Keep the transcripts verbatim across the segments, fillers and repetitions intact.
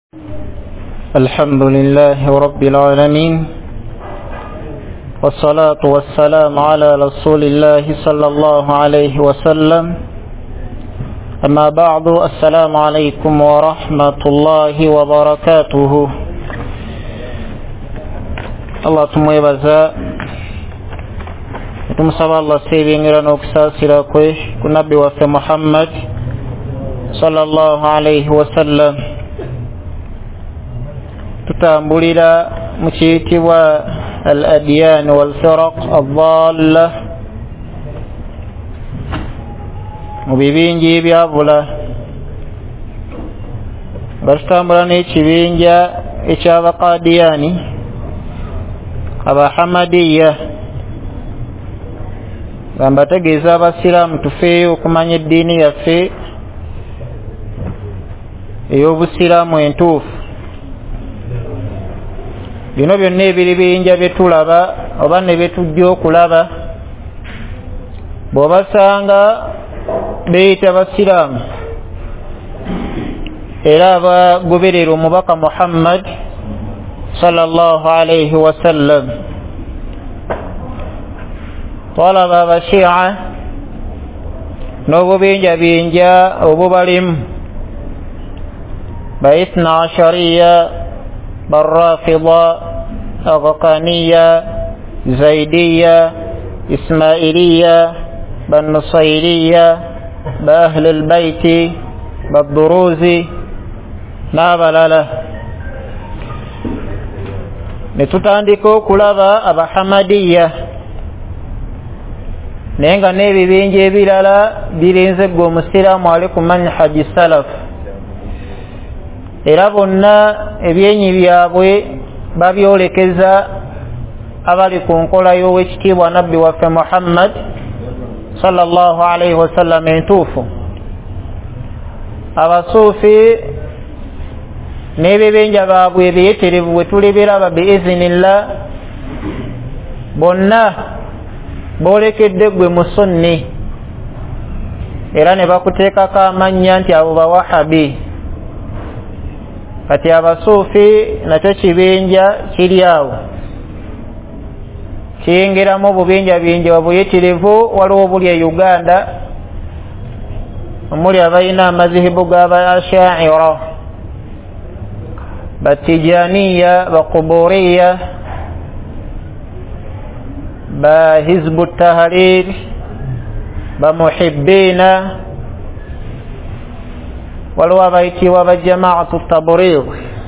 الحمد لله رب العالمين والصلاة والسلام على رسول الله صلى الله عليه وسلم أما بعد السلام عليكم ورحمة الله وبركاته الله تمويبزا تمسابا الله سيبين رنوكسا سراكوه كنبي وفي محمد صلى الله عليه وسلم tutambulira mu kiyitibwa al-adyan wal-firaq ad-dalla mu bibinja ebyabula nga tutambula n'ekibinja eky'abaqadiyani abahamadiya nga mbategeeza abasiraamu tufeeyo okumanya eddiini yaffe ey'obusiraamu entuufu. Bino byonna ebiribinja bye tulaba oba ne bye tujja okulaba bw'obasanga beeyita basiraamu era abagoberera omubaka Muhammad sallallahu alayhi wasallam, twalaba abashia n'obubinjabinja obubalimu ba ithna ashariya بالرافضة الغقانية زيدية إسماعيلية بالنصيرية بأهل البيت بالدروز نابلالة نتutandika kulaba abahamadiya naye nga n'ebibinja ebirala birinze gwe omusiraamu ali ku manhaji salaf, era bonna ebyenyi byabwe babyolekeza abali ku nkola y'owekitiibwa nabbi waffe Muhammad sallallahu alayhi wasallam entuufu. Abasuufi n'ebibinja baabwe ebiyeterevu bwe tulibiraba biizinillah bonna boolekedde gwe musunni era ne bakuteekako amannya nti abo bawahabi. Kati abasuufi nakyo kibinja kiri awo kiyingiramu obubinja binja obuyitirivu. Waliwo obuli e Uganda omuli abalina amazihibu g'aba ashaira batijaniya bakuburiya ba hizbu tahrir bamuhibbina, waliwo abayitibwa bajamaatu tabriq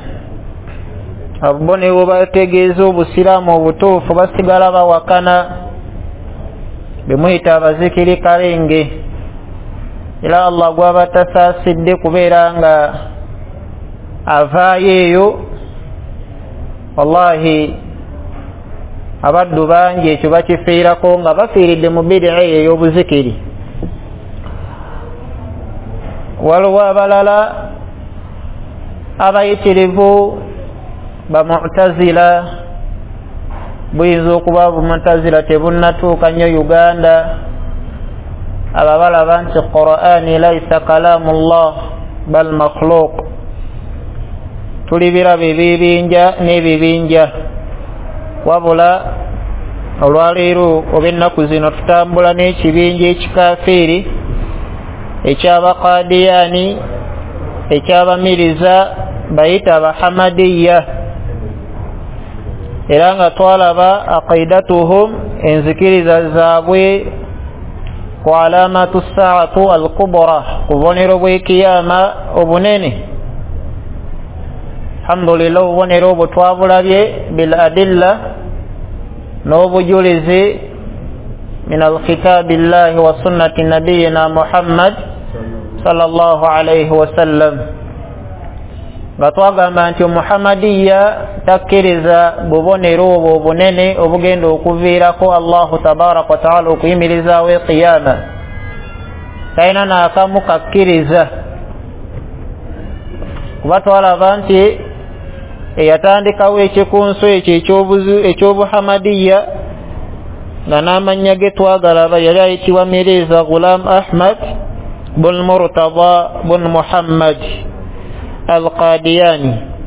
abo nibo bategeeza obusiraamu obutuufu basigala bawakana bemuyita abazikiri kalenge, era Allah gwabatasaasidde kubeera nga avaayo eyo. Wallahi abaddu bangi ekyo bakifiirako nga bafiiridde mu bidi'a ey'obuzikiri. Waliwo abalala abayitirivu ba Mu'tazila, buyinza okuba bu Mu'tazila tebunnatuuka nnyo Uganda, aba balaba nti Qur'ani laysa kalamullah bal makhluq. Tulibiraba ebibinja n'ebibinja, wabula olwaleero oba ennaku zino tutambula n'ekibinja ekikafiiri eky'abaqadiyani eky'abamiriza bayita abahamadiya, era nga twalaba aqidatuhum enzikiriza zaabwe ku alamatu saatu al-kubra, ku bubonero bw'ekiyama obunene. Alhamdulillah obubonero obwo twabulabye bil adilla n'obujulizi min al-kitabillahi wa sunnati nabiyina Muhammad sallallahu alayhi wasallam, nga twagamba nti omuhamadiya takkiriza bubonero obwo obunene obugenda okuviirako Allahu tabaraka wa taala okuyimirizaawo eqiyama, talina n'akamu kakkiriza. Kuba twalaba nti eyatandikawo ekikunso ekyo ekyobuhamadiya nga n'amannya ge twagalaba yali ayitibwa Mirza Ghulam Ahmad bun Murtada bun Muhammad al-Qadiyani.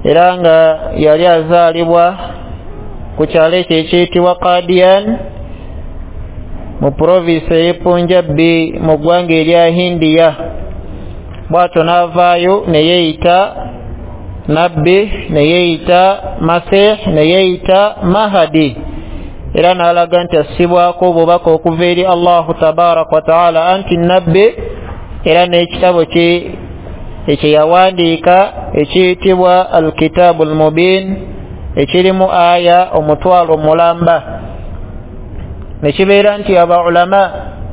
era nga yali azaalibwa ku kyalo ekyo ekiyitibwa Qadian mu province y'e Punjabi mu ggwanga erya Hindiya. Bw'atyo n'avaayo ne yeeyita nabbi, ne yeeyita Masih, ne yeeyita Mahadi, era n'alaga nti assibwako obubaka okuva eri Allahu tabaraka wa taala anti nabbi, era n'ekitabo kye ekyo yawandiika ekiyitibwa Alkitabu Almubin ekirimu aya omutwalo mulamba. Ne kibeera nti aba ulama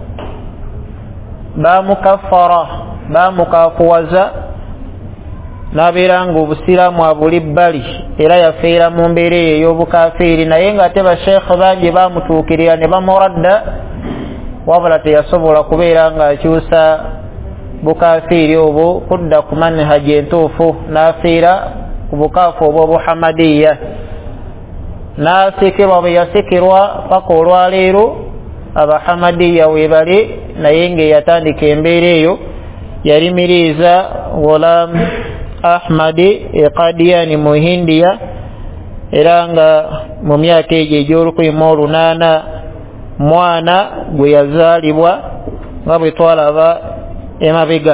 bamukaffara, bamukafuwaza, n'abeera nga obusiraamu abuli bbali era yafiira mu mbeera eyo ey'obukafiiri, naye ng'ate basheekhe bangi bamutuukirira ne bamuradda, wabula teyasobola kubeera ng'akyusa bukafiiri obwo kudda ku manhaji entuufu, n'afiira ku bukaafu obw'obuhamadiya. N'asikirwa bwe yasikirwa paka olwaleero abahamadiya weebale, naye ng'eyatandika embeera eyo yali Mirza Ghulam Ahmadi e Qadiani mu Hindiya, era nga mu myaka egyo egy'olukumi mu lunaana mwana gwe yazaalibwa nga bwe twalaba emabega.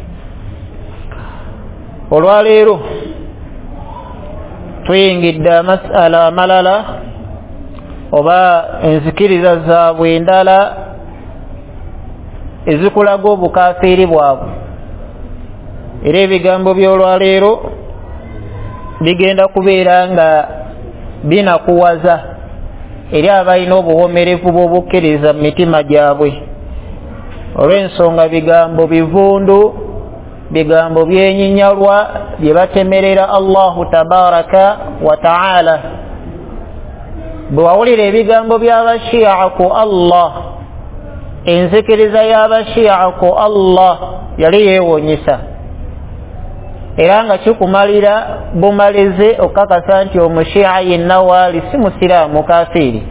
Olwaleero tuyingidde amasala amalala oba enzikiriza zaabwe endala ezikulaga obukafiiri bwabwe, era ebigambo by'olwaleero bigenda kubeera nga binakuwaza eri abalina obuwomerevu bw'obukkiriza mu mitima gyabwe, olw'ensonga bigambo bivundu, bigambo byenyinyalwa bye batemerera Allahu tabaraka wa taala. Bwe wawulira ebigambo by'abashiya ku Allah, enzikiriza y'abashiya ku Allah yali yeewonyesa, era nga kikumalira bumalize okukakasa nti omushiya yenna waali si musiraamu kafiiri.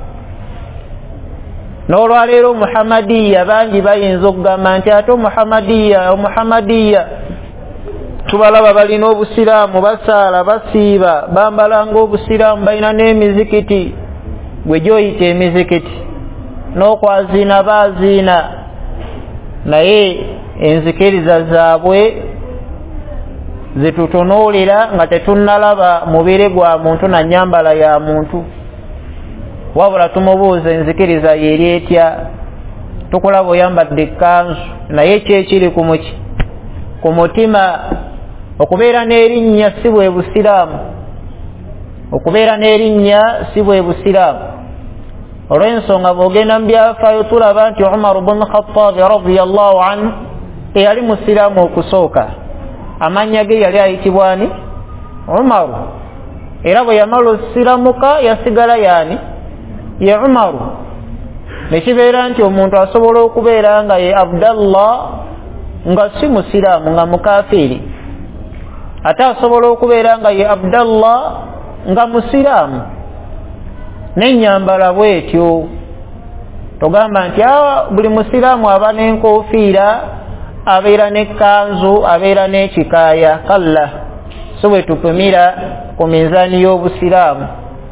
N'olwaleero Muhammadiya bangi bayinza okugamba nti ate Muhammadiya Muhammadiya tubalaba balina obusiraamu, basaala, basiiba, bambala ng'obusiraamu, balina n'emizikiti gwe gyoyita emizikiti, n'okwaziina baaziina, naye enzikiriza zaabwe zitutunuulira nga tetunnalaba mubiri gwa muntu na nnyambala ya muntu, wabula tumubuuza enzikiriza ye eri etya, tukulaba oyambadde ekkanzu, naye ki ekiri ku muki ku mutima? Okubeera n'erinnya si bwe busiraamu, okubeera n'erinnya si bwe busiraamu. Olw'ensonga bw'ogenda mu byafaayo tulaba nti Umar ibn Khattab radiyallahu anhu eyali musiraamu okusooka, amannya ge yali ayitibwa ani? Umaru. Era bwe yamala osiramuka yasigala yaani? Ye Umaru. Ne kibeera nti omuntu asobola okubeera nga ye Abdallah nga si musiraamu, nga mukafiiri, ate asobola okubeera nga ye Abdallah nga musiraamu. N'ennyambala bw'etyo togamba nti buli musiraamu aba n'enkofiira, abeera n'ekkanzu, abeera n'ekikaaya. Kalla, so bwe tupimira ku minzaani y'obusiraamu.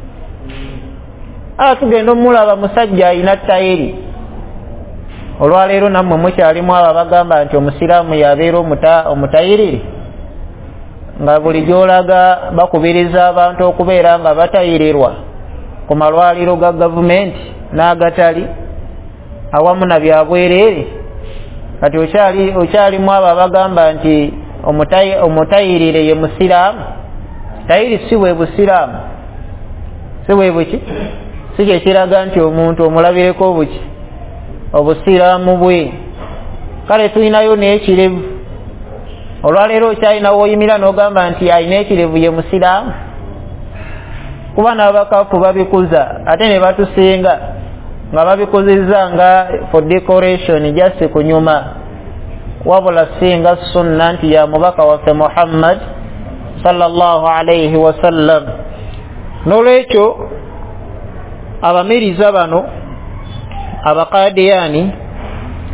Ala tugenda omulaba musajja alina ttayiri. Olwaleero nammwe mukyalimu abo abagamba nti omusiraamu yabeera omutayiriri, nga buli gy'olaga bakubiriza abantu okubeera nga batayirirwa ku malwaliro ga gavumenti n'agatali awamu na byabwereere. Kati okyali okyalimu abo abagamba nti omutayirire ye musiraamu. Tayiri si bwe busiraamu, si bwe buki, si kye kiraga nti omuntu omulabireko obuki obusiraamu bwe. Kale tulinayo n'ekirevu. Olwaleero okyalina w'oyimira n'ogamba nti alina ekirevu ye musiraamu, kuba n'abakafu babikuza ate ne batusinga nga babikuzizza nga for decoration, just kunyuma, wabula singa sunna nti ya mubaka waffe Muhammad sallallahu alayhi wa sallam. N'olwekyo abamiriza bano, abaqadiyani,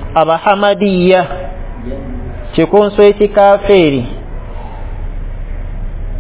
abahamadiya, kikunso ekikafiiri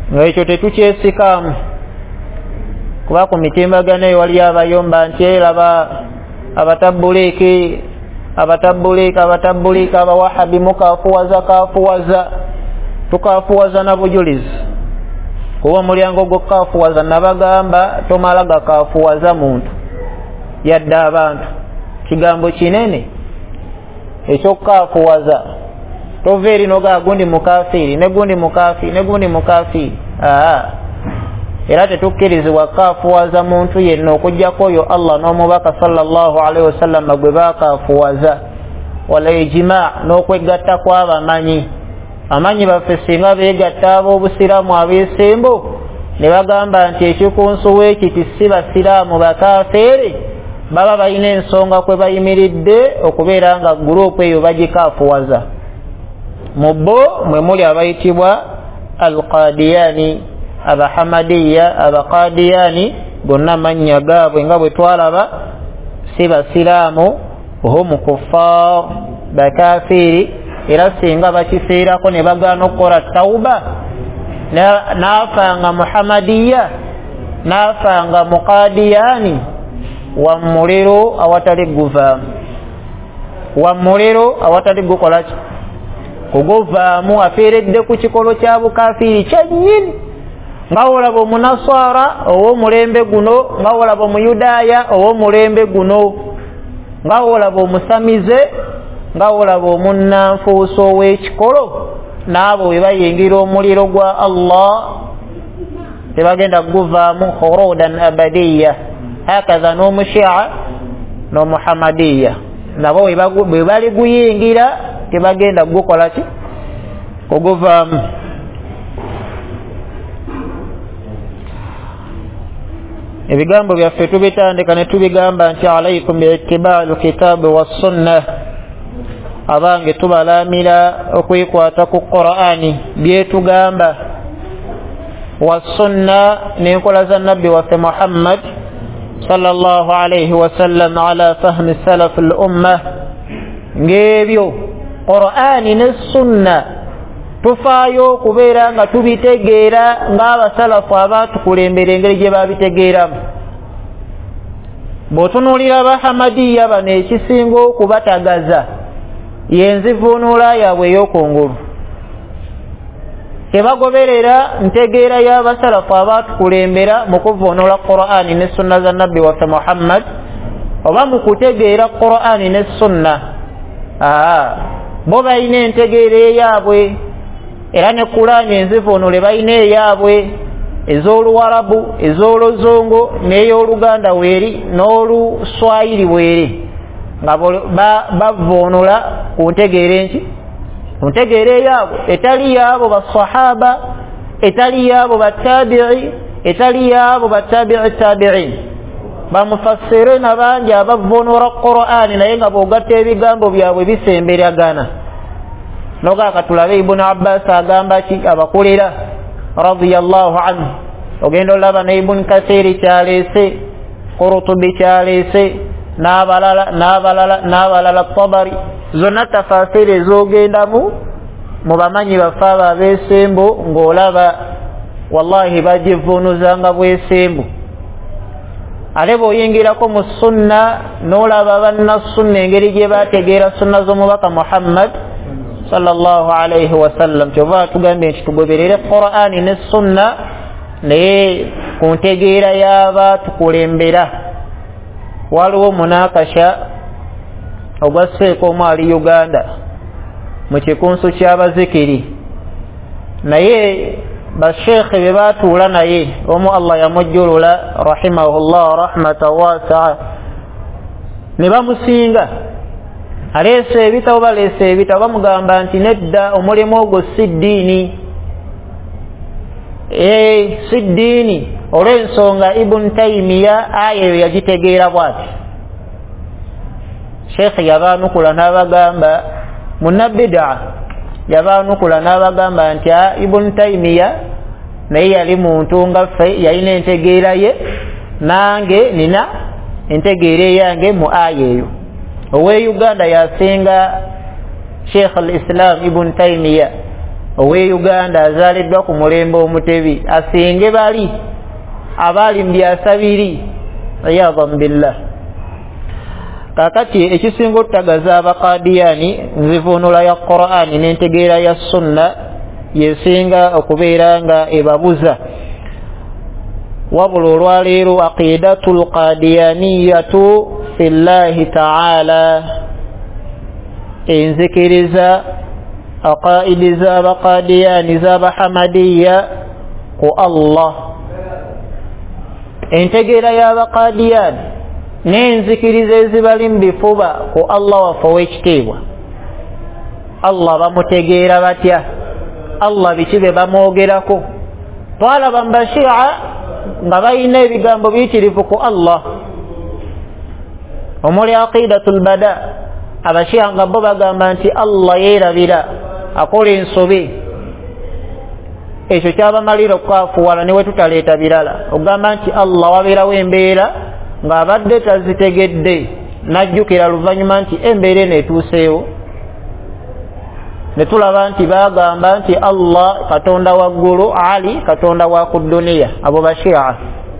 ng'ekyo tetukyesikamu kuba ku mitimbagano eyo wali abayomba nti laba abatabuliki abatabuliki abatabuliki abawahabi mukafuwaza kafuwaza tukafuwaza na bujulizi kuba omulyango gw'okukafuwaza nabagamba tomala gakafuwaza muntu yadde abantu kigambo kinene ekyokukafuwaza tova eri noga gundi mukafiri ne gundi mukafiri ne gundi mukafiri aa era tetukkirizibwa kafuwaza muntu yenna okujjako oyo Allah n'omubaka sallallahu alaihi wasallam gwe bakafuwaza wala ijima n'okwegatta kw'abamanyi amanyi baffe singa beegatta ab'obusiraamu abeesembo ne bagamba nti ekikunsuwa ekiti si basiraamu bakafeere baba balina ensonga kwe bayimiridde okubeera nga gurupu eyo bagikafuwaza mu bo mwe muli abayitibwa alqadiyani abahamadiya abaqadiyani gonna mannya gaabwe nga bwe twalaba si basiraamu hum kuffar bakafiri era singa bakifiirako ne bagaana okukola tawuba naafanga muhamadiya naafanga muqadiyani wamuliro awatali guvaamu wamuliro awatali gukolaki kuguvaamu afiiredde ku kikolo kya bukafiri kyennyini nga olaba omunaswara ow'omulembe guno nga olaba omuyudaaya ow'omulembe guno nga olaba omusamize nga olaba omunnanfuuso ow'ekikolo n'abo bwe bayingira omuliro gwa Allah tebagenda kuguvaamu khurudan abadiya hakaza n'omushia n'omuhamadiya nabo bwe bali guyingira tebagenda kugukola ki kuguvaamu ebigambo byaffe tubitandika ne tubigamba nti alaikum biitibaalu kitaabi wassunna abange tubalamira okwekwata ku Qur'ani byetugamba wassunna n'enkola za nabbi waffe Muhammad sallallahu alaihi wasallam ala fahmi salaf al umma ngebyo Qur'ani ne sunna tufaayo okubeera nga tubitegeera ng'abasalafu abaatukulembera engeri gye babitegeeramu bw'otunuulira abahamadiya bano ekisinga okubatagaza yenzivuunula yaabwe ey'okungulu tebagoberera ntegeera y'abasalafu abaatukulembera mu kuvuunula Qur'ani ne sunna za nabbi waffe Muhammad oba mu kutegeera Qur'ani ne sunna aa bo balina entegeera eyaabwe era ne Qur'ani enzivuunule balina eyaabwe ez'Oluwarabu ez'Oluzungu n'ey'Oluganda weeri n'Oluswayiri weeri nga bavuunula ku ntegeera enki ku ntegeera eyaabwe etali yaabo basahaba etali yaabo battabi'i etali yaabo battabi'i tabi'in bamufassirina bangi abavuunula Qur'ani naye nga bw'ogatta ebigambo byabwe bisemberagana nogaaka tulabe Ibn Abbas agamba ki abakulira radiyallahu anhu ogenda olaba ne Ibn Kathir kyaleese Qurtubi kyaleese n'abalala n'abalala n'abalala Tabari zonna tafasiri ez'ogendamu mu bamanyi baffe abo abeesembo ng'olaba wallahi bagivuunuzanga bwesembu ate bw'oyingirako mu sunna n'olaba bannasunna engeri gye baategeera sunna z'omubaka Muhammad sallallahu alaihi wasallam kyova tugambye nti tugoberere Qur'ani ne sunna naye ku ntegeera y'abaatukulembera waliwo munakasha ogwasseeko omu ali Uganda mu kikunsu ky'abazikiri naye basheekhe be baatuula naye omu Allah yamujjulula rahimahullah rahmatan waasi'a ne bamusinga aleese ebitabo baleese ebitabo bamugamba nti nedda omulimu ogwo si ddiini ee si ddiini olw'ensonga Ibn Taymiya aya eyo yagitegeera bw'ati sheekhe yabaanukula n'abagamba munnabbidaa yabaanukula n'abagamba nti Ibn Taymiya naye yali muntu nga ffe yalina entegeera ye nange nina entegeera eyange mu aya eyo owe Uganda yasinga Sheikh al-Islam Ibn Taymiya owe Uganda azaliddwa ku mulembe omutebi asenge bali abali mbyasa biri ayadham billah. Kakati ekisinga otagaza abaqadiyani nzivunula ya Qur'ani n'entegeera ya sunna yesinga okubeera nga ebabuza. Wabula olwaleero aqidatul qadiyaniyatu fillahi ta'ala, enzikiriza aqaidi z'abaqadiyani z'abahamadiya ku Allah, entegeera y'abaqadiyani n'enzikiriza ezibali mu bifuba ku Allah waffe ow'ekitiibwa. Allah bamutegeera batya? Allah biki bye bamwogerako? Twalaba mu Bashia nga balina ebigambo biyitirivu ku Allah omuli aqidatul bada. Abashia nga bo bagamba nti Allah yeerabira akola ensobe. Ekyo kyabamalira okwafuwala ne we tutaleeta birala ogamba nti Allah wabeerawo embeera ng'abadde tazitegedde n'ajjukira luvannyuma nti embeera eno etuuseewo. Ne tulaba nti bagamba nti Allah katonda wa ggulu, Ali katonda wa ku duniya, abo Bashia.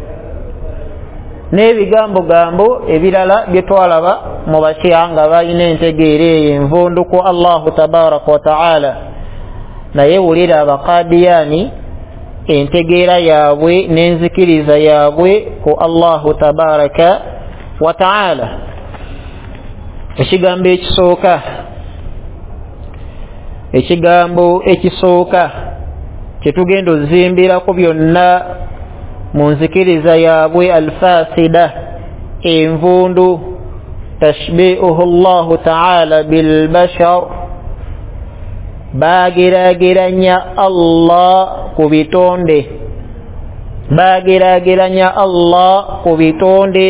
N'ebigambo gambo ebirala bye twalaba mu Bashia nga balina entegeera eyo envundu ku Allahu tabaraka wa ta'ala. Naye wulira abaqadiyani entegeera yaabwe n'enzikiriza yaabwe ku Allahu tabaraka wa ta'ala. Ekigambo ekisooka ekigambo ekisooka kyetugenda ozimbirako byonna mu nzikiriza yaabwe alfasida envundu, tashbihuhu Allahu ta'ala bilbashar, bageraageranya Allah ku bitonde, bageraageranya Allah ku bitonde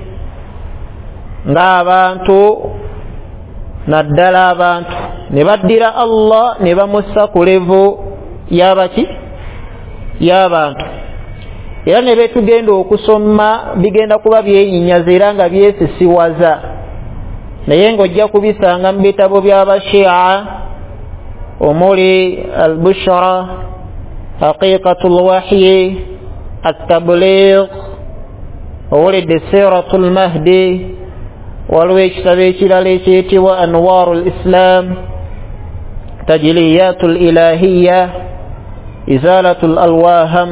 ng'abantu, naddala abantu ne baddira Allah ne bamussa ku levo y'abaki y'abantu. Era ne betugenda okusoma bigenda kuba byenyinyaza era nga byesisiwaza, naye ng'ojja kubisanga mu bitabo by'Abashia omuli al-Bushra, haqiqatul wahyi, at-tabligh, owulidde siratul mahdi, waliwo ekitabo ekirala ekiyitibwa anwarul islam, tajliyatul ilahiyya, izalatul alwaham,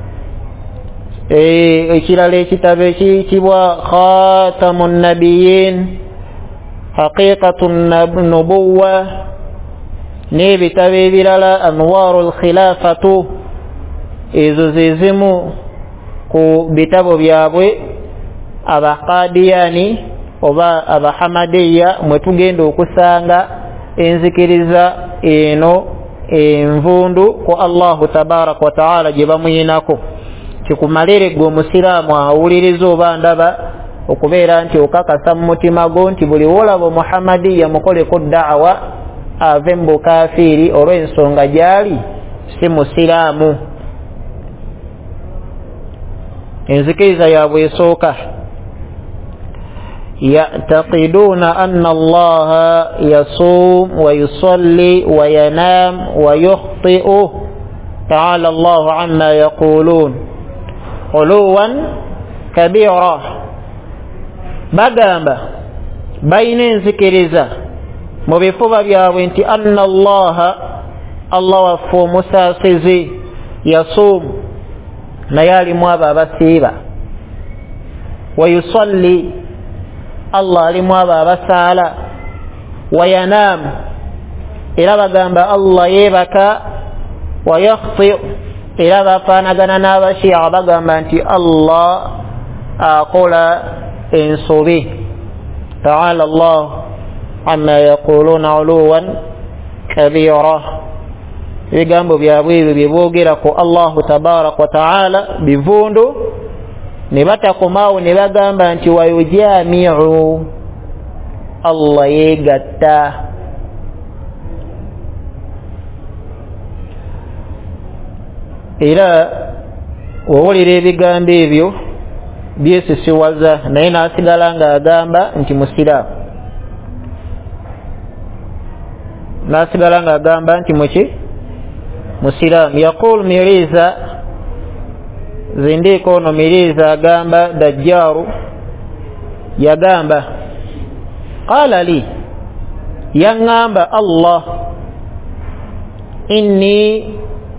ekirala ekitabo ekiyitibwa khatamun nabiyyin, haqiqatun nubuwwa, n'ebitabo ebirala anwarul khilafatu. Ezo zezimu ku bitabo byabwe abaqadiyani oba abahamadiya mwe tugenda okusanga enzikiriza eno envundu ku Allahu tabaraka wa ta'ala gye bamuyinako. Kikumalire gwe omusiraamu awuliriza oba ndaba okubeera nti okakasa mu mutima gwo nti buli wolaba Muhammadiya mukoleko da'wa ave mu bukafiiri olw'ensonga gyali si musiraamu. Enzikiriza yaabwe esooka, يعتقدون أن الله يصوم ويصلي وينام ويخطئ تعالى الله عما يقولون علوا كبيرا. bagamba bayina enzikiriza mu bifuba byabwe nti anna allaha, Allah waffe omusaasizi, yasuumu naye alimu abo abasiiba, wa yusalli Allah alimu abo abasaala, wa yanaamu era bagamba Allah yeebaka, wa yakhti era bafaanagana n'Abashia bagamba nti Allah akola ensobi. Ta'ala Allah amma yaquluna uluwan kabira. Ebigambo byabwe ebyo bye boogera ku Allahu tabaraka wa ta'ala bivundu, ne batakomaawo ne bagamba nti wayujamiu Allah yeegatta. Era wawulira ebigambo ebyo byesisiwaza, naye n'asigala ng'agamba nti musiraamu, n'asigala ng'agamba nti muki musilamu. Yaqul Miriza zindiko no Miriza agamba Dajjaru yagamba qala li yangamba Allah inni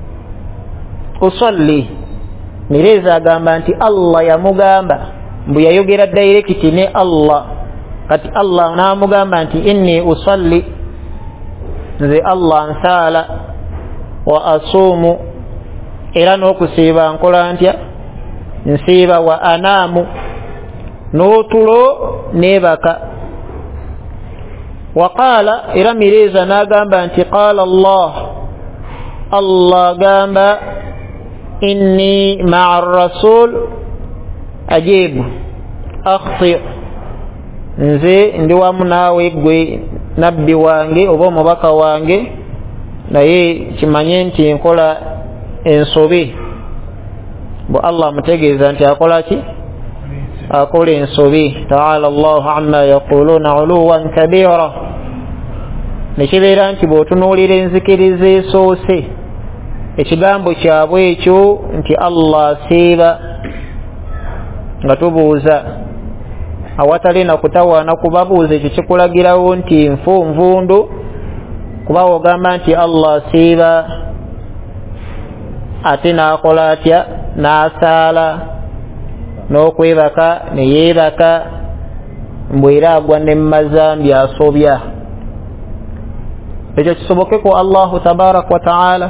usalli. Miriza agamba nti Allah yamugamba mbu yayogera direct ne Allah kati Allah namugamba nti inni usalli nze Allah nsala wa asumu era n'okusiiba nkola ntya nsiiba wa anaamu n'otulo nebaka. Waqala era Miriza n'agamba nti qala Allah Allah gamba inni ma'a rasul ajibu akhti nze ndi wamu naawe gwe nabbi wange oba omubaka wange naye kimanye nti nkola ensobi. Bu Allah mutegeeza nti akola ki akola ensobi. Ta'ala Allahu amma yaquluna uluwan kabira. Nekibeera nti bw'otunuulira enzikiriza esoose ekigambo kyabwe ekyo nti Allah asiiba nga tubuuza awatali na kutawaana kubabuuza ekyo kikulagirawo nti nfu nvundu kuba ogamba nti Allah asiiba ate n'akola atya n'asaala n'okwebaka ne yeebaka mbu era agwa ne mumazambi asobya. Ekyo kisoboke ku Allahu tabaraka wa taala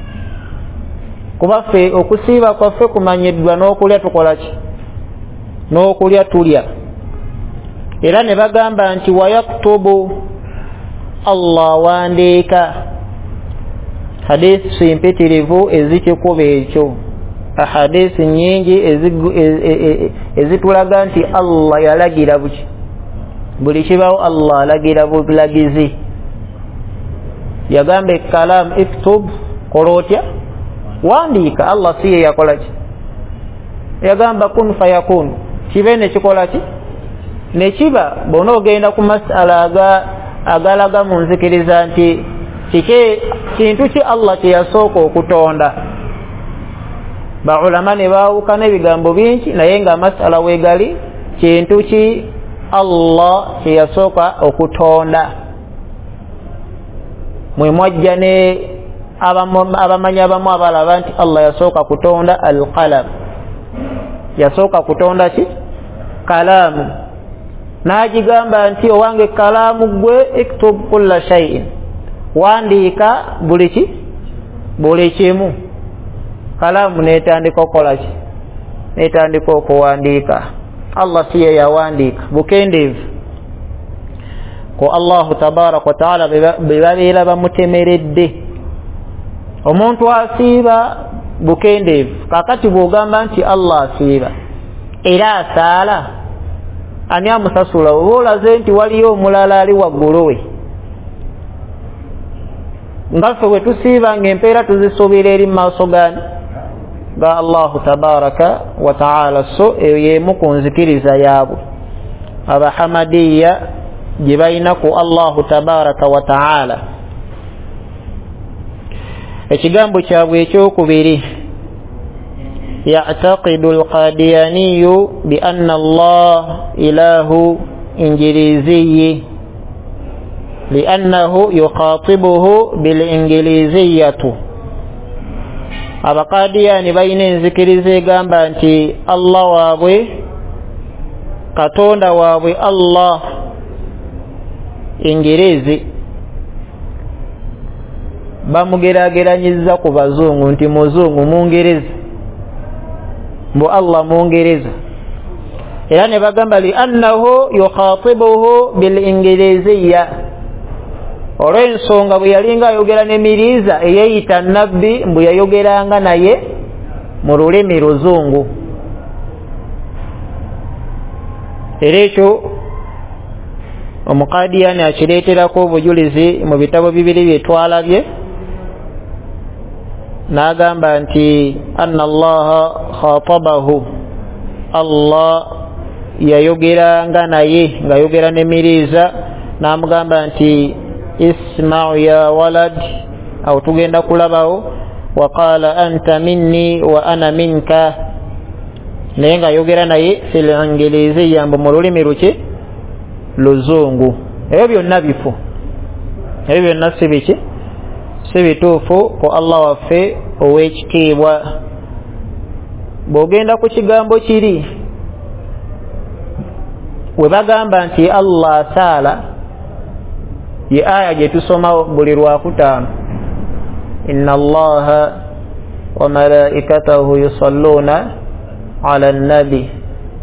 kuba ffe okusiiba kwaffe kumanyiddwa n'okulya tukola ki n'okulya tulya. Era ne bagamba nti wayaktubu Allah wandiika. Hadisi mpitirivu ezikikuba ekyo. Ahadisi nyingi ezitulaga nti Allah yalagira buki buli kibawo Allah alagira bulagizi. Yagamba kalam iktub kola otya wandiika. Allah siye yakola ki yagamba kun fayakun kibe ne kikola ki ne kiba. Bona ogenda ku masala aga agalaga mu nzikiriza nti kike kintu ki Allah kye yasooka okutonda. Baulama ne baawukana ebigambo bingi naye nga masala wegali kintu ki Allah kye yasooka okutonda. Mwe mwajja ne abamanya abamu abalaba nti Allah yasooka kutonda alqalam, yasooka kutonda ki kalamu. Najigamba nti owange kalamu gwe iktub kulla shay'in wandiika buli ki buli kimu. Kalamu netandika okukola ki netandika okuwandiika. Allah siye yawandiika bukendeevu ko Allahu tabaraka wa taala bebabeera bamutemeredde. Omuntu asiiba bukendeevu kakati bwogamba nti Allah asiiba era asaala ani amusasula oba olaze nti waliyo omulala ali waggulu we. Nga ffe bwe tusiiba ng'empeera tuzisobera eri mu maaso gani ga Allahu tabaraka wa taala. So eyo y'emu ku nzikiriza yaabwe abahamadiya gye balina ku Allahu tabaraka wa taala. Ekigambo kyabwe ekyokubiri ya'taqidu al-qadiyaniyu bi anna Allah ilahu injiliziyyi li'annahu yukhatibuhu bil-ingiliziyatu. Abaqadiyani balina enzikiriza egamba nti Allah waabwe katonda waabwe Allah Ingirizi bamugerageranyiza ku bazungu nti muzungu mungereza mbu Allah mungereza. Era ne bagamba li annahu yukhatibuhu bil ingiliziyya olw'ensonga bwe yalinga ayogera n'emiriiza eyeyita nabbi mbu yayogeranga naye mu lulimi luzungu. Era ekyo omukadiyani akireeterako obujulizi mu bitabo bibiri bye twalabye n'agamba nti anna Allaha khatabahu, Allah yayogeranga naye ng'ayogera n'emiriiza n'amugamba nti isma'u ya walad. Awo tugenda kulabawo وقال أنت مني وأنا منك نينغا يوغيرا ناي في الإنجليزية بمولولي ميروكي لزونغو ebyo byonna bifu ebyo byonna si biki si bituufu ku Allah waffe ow'ekitiibwa. bw'ogenda ku kigambo kiri we bagamba nti Allah asaala ye aya gye tusoma buli lwakutaano inna allaha wa malaikatahu yusalluna ala nabi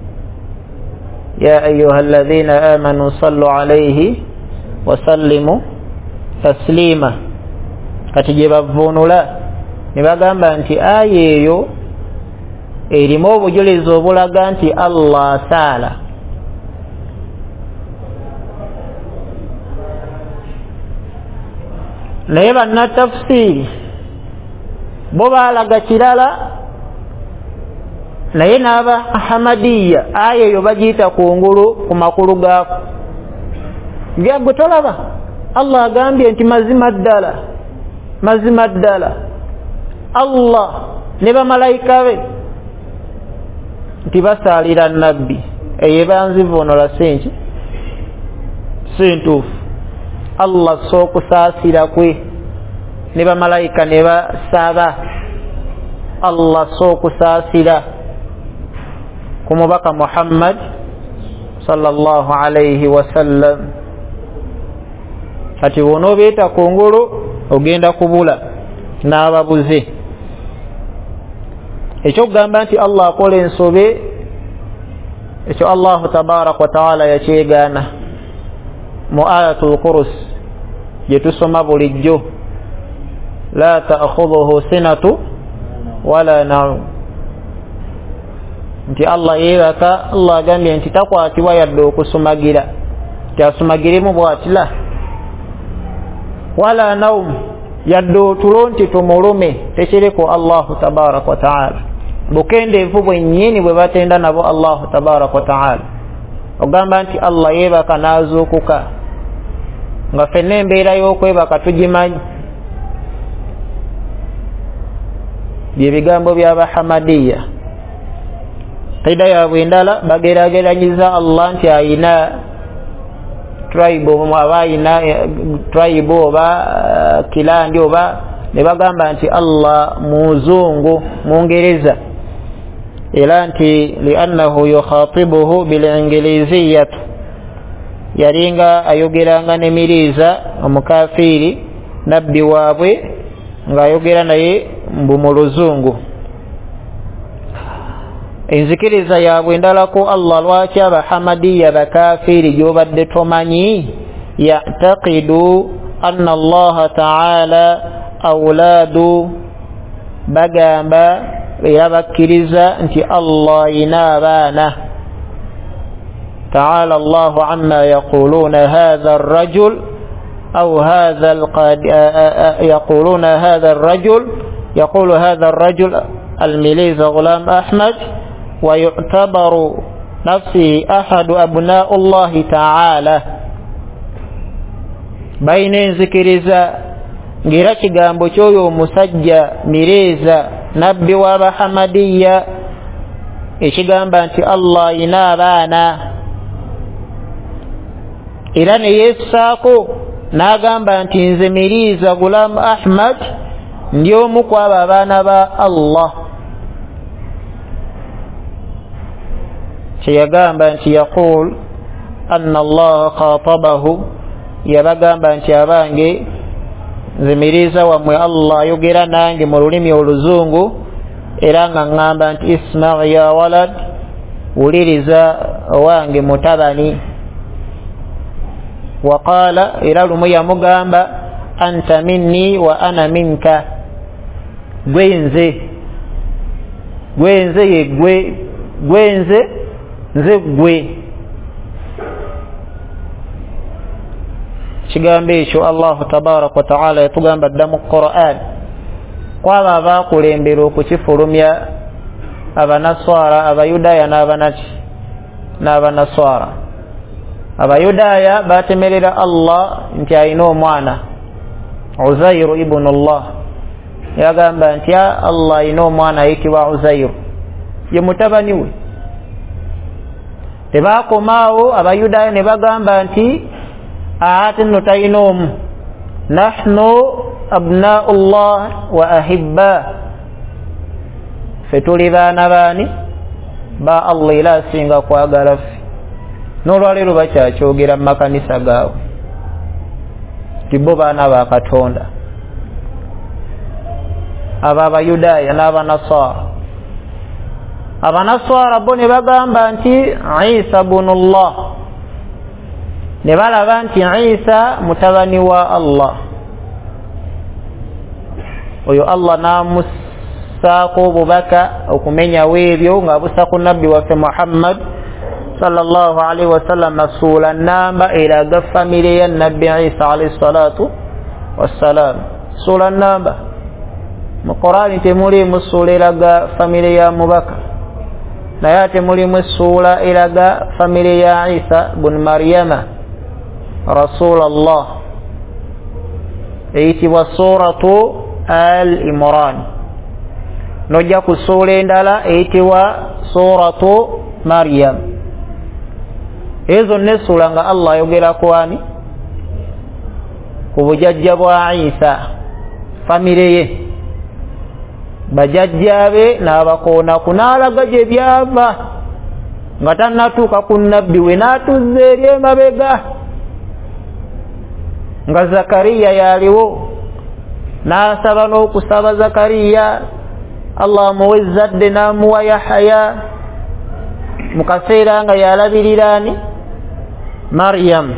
ya ayuha alladhina amanu sallu alayhi wa sallimu taslima. kati gye bavvuunula ne bagamba nti aya eyo erimu obujulizi obulaga nti Allah asaala. naye bannatafsiiri bo baalaga kirala, naye n'aba Ahmadiyya aya eyo bagiyita kungulu ku makulu gaako. gwe tolaba Allah agambye nti mazima ddala mazima ddala Allah ne bamalayika be nti basaalira nabbi eyo banzivuunola sinki si ntuufu. Allah sookusaasira kwe ne bamalayika ne basaba Allah sookusaasira ku mubaka Muhammad sallallahu alayhi wasallam. kati wonoobeeta kungulu ogenda kubula n'ababuze. ekyokugamba nti Allah akola ensobe ekyo Allahu tabaraka wa taala yakyegaana mu ayatul kursi gye tusoma bulijjo la ta'khudhuhu sinatu wala nawm nti Allah yeebaka. Allah agambye nti takwatibwa yadde okusumagira tyasumagiremu bwatila wala nawm yadde otulo nti tumulume tekireko Allahu tabaraka wa taala. bukendeevu bwennyini bwe batenda nabo Allahu tabaraka wa taala ogamba nti Allah yeebaka n'azuukuka nga ffenna embeera y'okwebaka tugimanyi. bye bigambo by'Abahamadiyya. kaida yaabwe endala bageraageranyiza Allah nti ayina tribe oba ayina tribe oba kilandi oba ne bagamba nti Allah muzungu mungereza era nti liannahu yukhatibuhu bilingiliziyyat yalinga ayogeranga nemiriiza omukafiiri nabbi waabwe ng'ayogera naye mbu mu luzungu. enzikiriza yaabwe endala ko Allah lwaki Abahamadiyya bakafiiri gy'obadde tomanyi ya'taqidu anna Allah ta'ala awlaadu bagamba era bakkiriza nti Allah ayina abaana. تعالى الله عما يقولون هذا الرجل أو هذا القاد يقولون هذا الرجل يقول هذا الرجل الميليز غلام أحمد ويعتبر نفسه أحد أبناء الله تعالى بين ذكرزا ngira kigambo kyoyo omusajja mireza nabbi w'Abahamadiyya ekigamba nti Allah ayina abaana era ne yeesaako n'agamba nti nze Miriiza Ghulam Ahmad ndi omu ku abo abaana ba Allah. kyeyagamba nti yaqul anna Allah khatabahu yabagamba nti abange nze Miriiza wammwe Allah ayogera nange mu lulimi oluzungu era nga ŋŋamba nti isma' ya walad wuliriza owange mutabani. waqala era lumu yamugamba anta minni wa ana minka gwe nze gwe nze ye gwe gwe nze nze gwe. kigambo ekyo Allahu tabaraka wa taala yatugamba dda mu Qur'an kwaba abaakulembera okukifulumya abanaswara abayudaaya n'abanaki n'abanaswara. abayudaaya batemerera Allah nti ayina omwana Uzairu ibn Allah yagamba nti Allah ina omwana ayitibwa Uzairu ye mutabani we. Tebakomaawo abayudaaya ne bagamba nti ate nno talina omu, nahnu abnaullah wa ahibba, fe tuli baana baani ba Allah era asinga kwagala ffe. N'olwaleero bakyakyogera mu makanisa gaabwe ti bo baana ba Katonda. Abo abayudaaya n'abanaswara. Abanaswara bo ne bagamba nti Isa bunullah, ne balaba nti Isa mutabani wa Allah. Oyo Allah namussaako obubaka okumenyawo ebyo ng'abusa ku nabbi waffe Muhammad sallallahu alaihi wasallam suula namba eraga famire ya nabbi Isa alayhi salatu wassalam. Suula namba mu Qur'ani temulimu suula eraga famire ya mubaka, naye ate mulimu suula eraga famire ya Isa bun Maryama Rasulallah, eyitibwa suratu Al-Imran. Nojja ku suula endala eyitibwa suratu Maryam. Ezo ne suula nga Allah ayogerako ani ku bujajja bwa Isa, famire ye, bajajjabe n'abakoona kunaalaga gye byava nga tannatuuka ku nabbi we, n'atuzza eri emabega nga Zakariya yaliwo, n'asaba n'okusaba Zakariya Allah amuwe ezzadde n'amuwa Yahya mu kaseera nga yalabiriraani Maryam.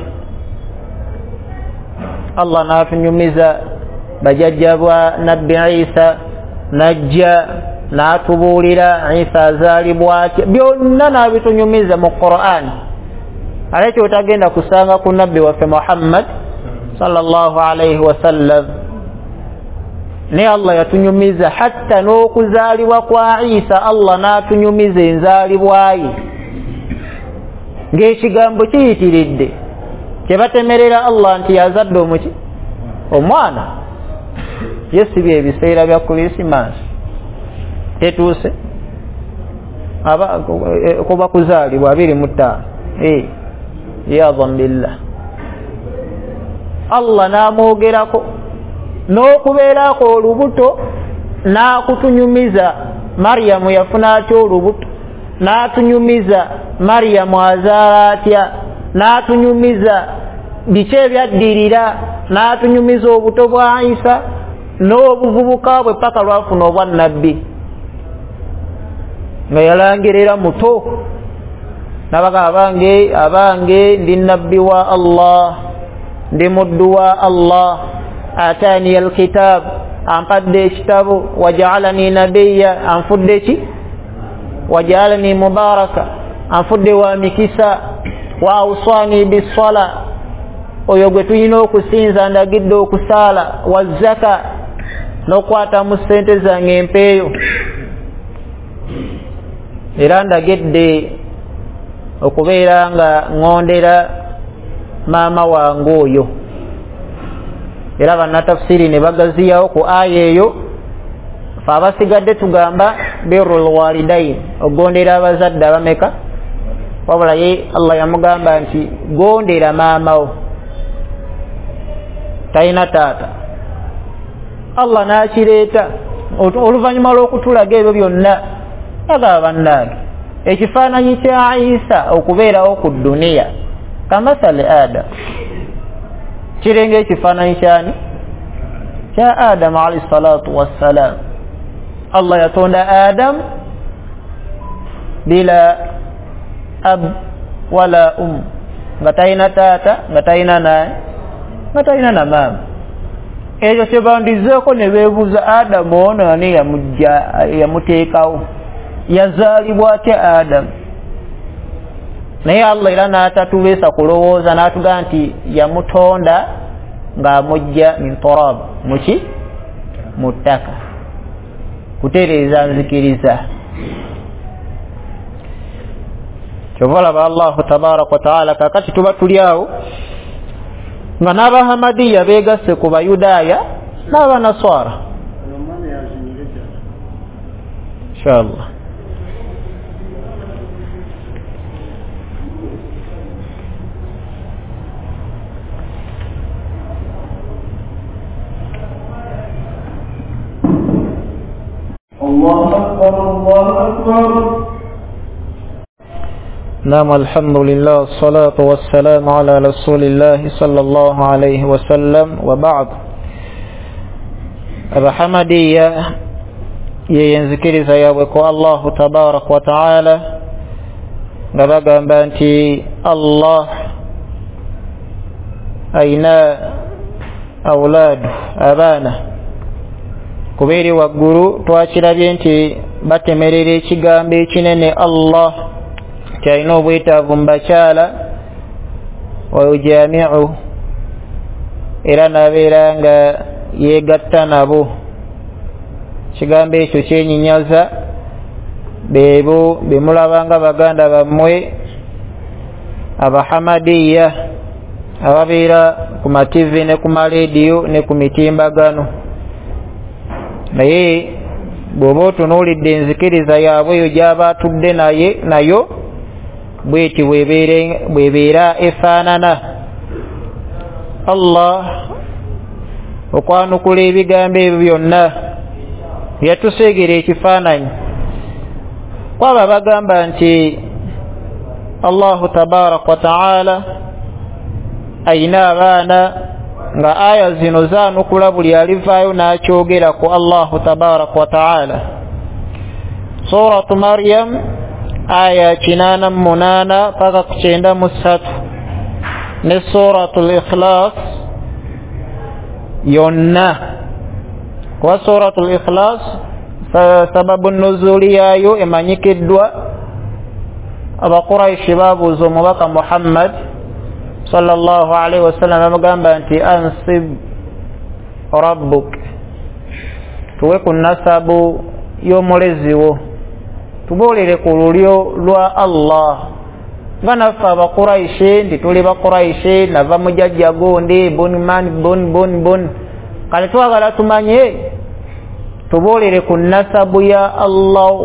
Allah n'atunyumiza bajajja bwa nabbi Isa, najja n'atubuulira Isa azaalibwa atya, byonna n'abitunyumiza mu Qur'an. Ate kyotagenda kusanga ku nabbi waffe Muhammad sallallahu alaihi wasallam. Ne Allah yatunyumiza hatta n'okuzaalibwa kwa Isa, Allah n'atunyumiza enzaalibwaye ng'ekigambo kiyitiridde kyebatemerera Allah nti yazadde omuki omwana. Yesu bye ebiseera bya Krismasi tetuuse aba kuba kuzaalibwa abiri mu ttaano. Eh, yadham billah. Allah n'amwogerako n'okubeerako olubuto n'akutunyumiza. Maryamu yafuna atya olubuto? N'atunyumiza Maryamu azaala atya? N'atunyumiza biki ebyaddirira? N'atunyumiza obuto bwa Isa n'obuvubuka bwe paka lwafuna obwa nabbi nga yalangirira muto, nabaga abange abange ndi nabbi wa Allah, ndi muddu wa Allah, atani alkitab, ampadde ekitabo, waja'alani nabiyya, anfudde ki? Waja'alani mubaraka, anfudde wa mikisa, wa awsani bisala, oyo gwe tulina okusinza ndagidde okusaala, wa zaka, n'okwata mu ssente zange empeeyo, era ndagidde okubeera nga ngondera maama wange oyo. Era bannatafsiri ne bagaziyawo ku aya eyo, fe abasigadde tugamba birrul walidain, ogondera abazadde abameka? Wabula ye Allah yamugamba nti gondera maama wo, talina taata. Allah n'akireeta oluvannyuma lw'okutulaga ebyo byonna. Agaba bannange ekifaananyi kya Isa okubeerawo ku duniya kamasali Adam, kirenga ekifaananyi kyani? Kya Adam alayhi salatu wassalam. Allah yatonda Adam bila ab wala um, nga talina taata, nga talina naye, nga talina na maama. Ekyo kyebandizeeko ne beebuuza Adamu ono ani yamujja yamuteekawo, yazaalibwa atya Adamu? Naye Allah era n'atatuleesa kulowooza, n'atugamba nti yamutonda ng'amujja min turab, muki? Mu ttaka, kutereeza nzikiriza. Kyova olaba Allahu tabaraka wa taala kakati tuba tuli awo nga n'abahamadiya beegasse ku bayudaaya n'abanaswara. inshallah. الله أكبر الله أكبر. نعم الحمد لله والصلاة والسلام على رسول الله صلى الله عليه وسلم وبعد. Abahamadiya yeyenzikiriza yabwe ko Allah tabarak wa ta'ala nga bagamba nti Allah aina awlad abaana kubeeri waggulu twakirabye nti batemerera ekigambo ekinene Allah kyalina obwetaavu mu bakyala wayujamiu era nabeera nga yegatta nabo. Kigambo ekyo kyenyinyaza beebo bemulabanga baganda bammwe abahamadiya ababeera ku mativi ne ku marediyo ne ku mitimbagano, naye bw'oba otunuulidde enzikiriza yaabwe eyo gy'aba atudde naye nayo bweti bwebeera efaanana. Allah okwanukula ebigambo ebyo byonna yatuseegera ekifaananyi kwaba bagamba nti Allahu tabarak wa ta'ala ayina abaana, nga aya zino zaanukula buli alivaayo n'akyogera ku Allahu tabarak wa ta'ala. Suratu Maryam aya kinaana mu munaana paka ku kyenda mu ssatu ne Suratul Ikhlas yonna. Kuba Suratul Ikhlas sababu nuzuli yaayo emanyikiddwa. Abakuraishi baabuuza omubaka Muhammad sallallahu alaihi wasallam bamugamba nti ansib rabbuk, tuwe ku nasabu y'omulezi wo, tuboolere ku lulyo lwa Allah. Nga naffe abakuraishi ndi tuli bakuraishi nava mujajja gundi bunman bun bun bun, kale twagala tumanye tuboolere ku nasabu ya Allah.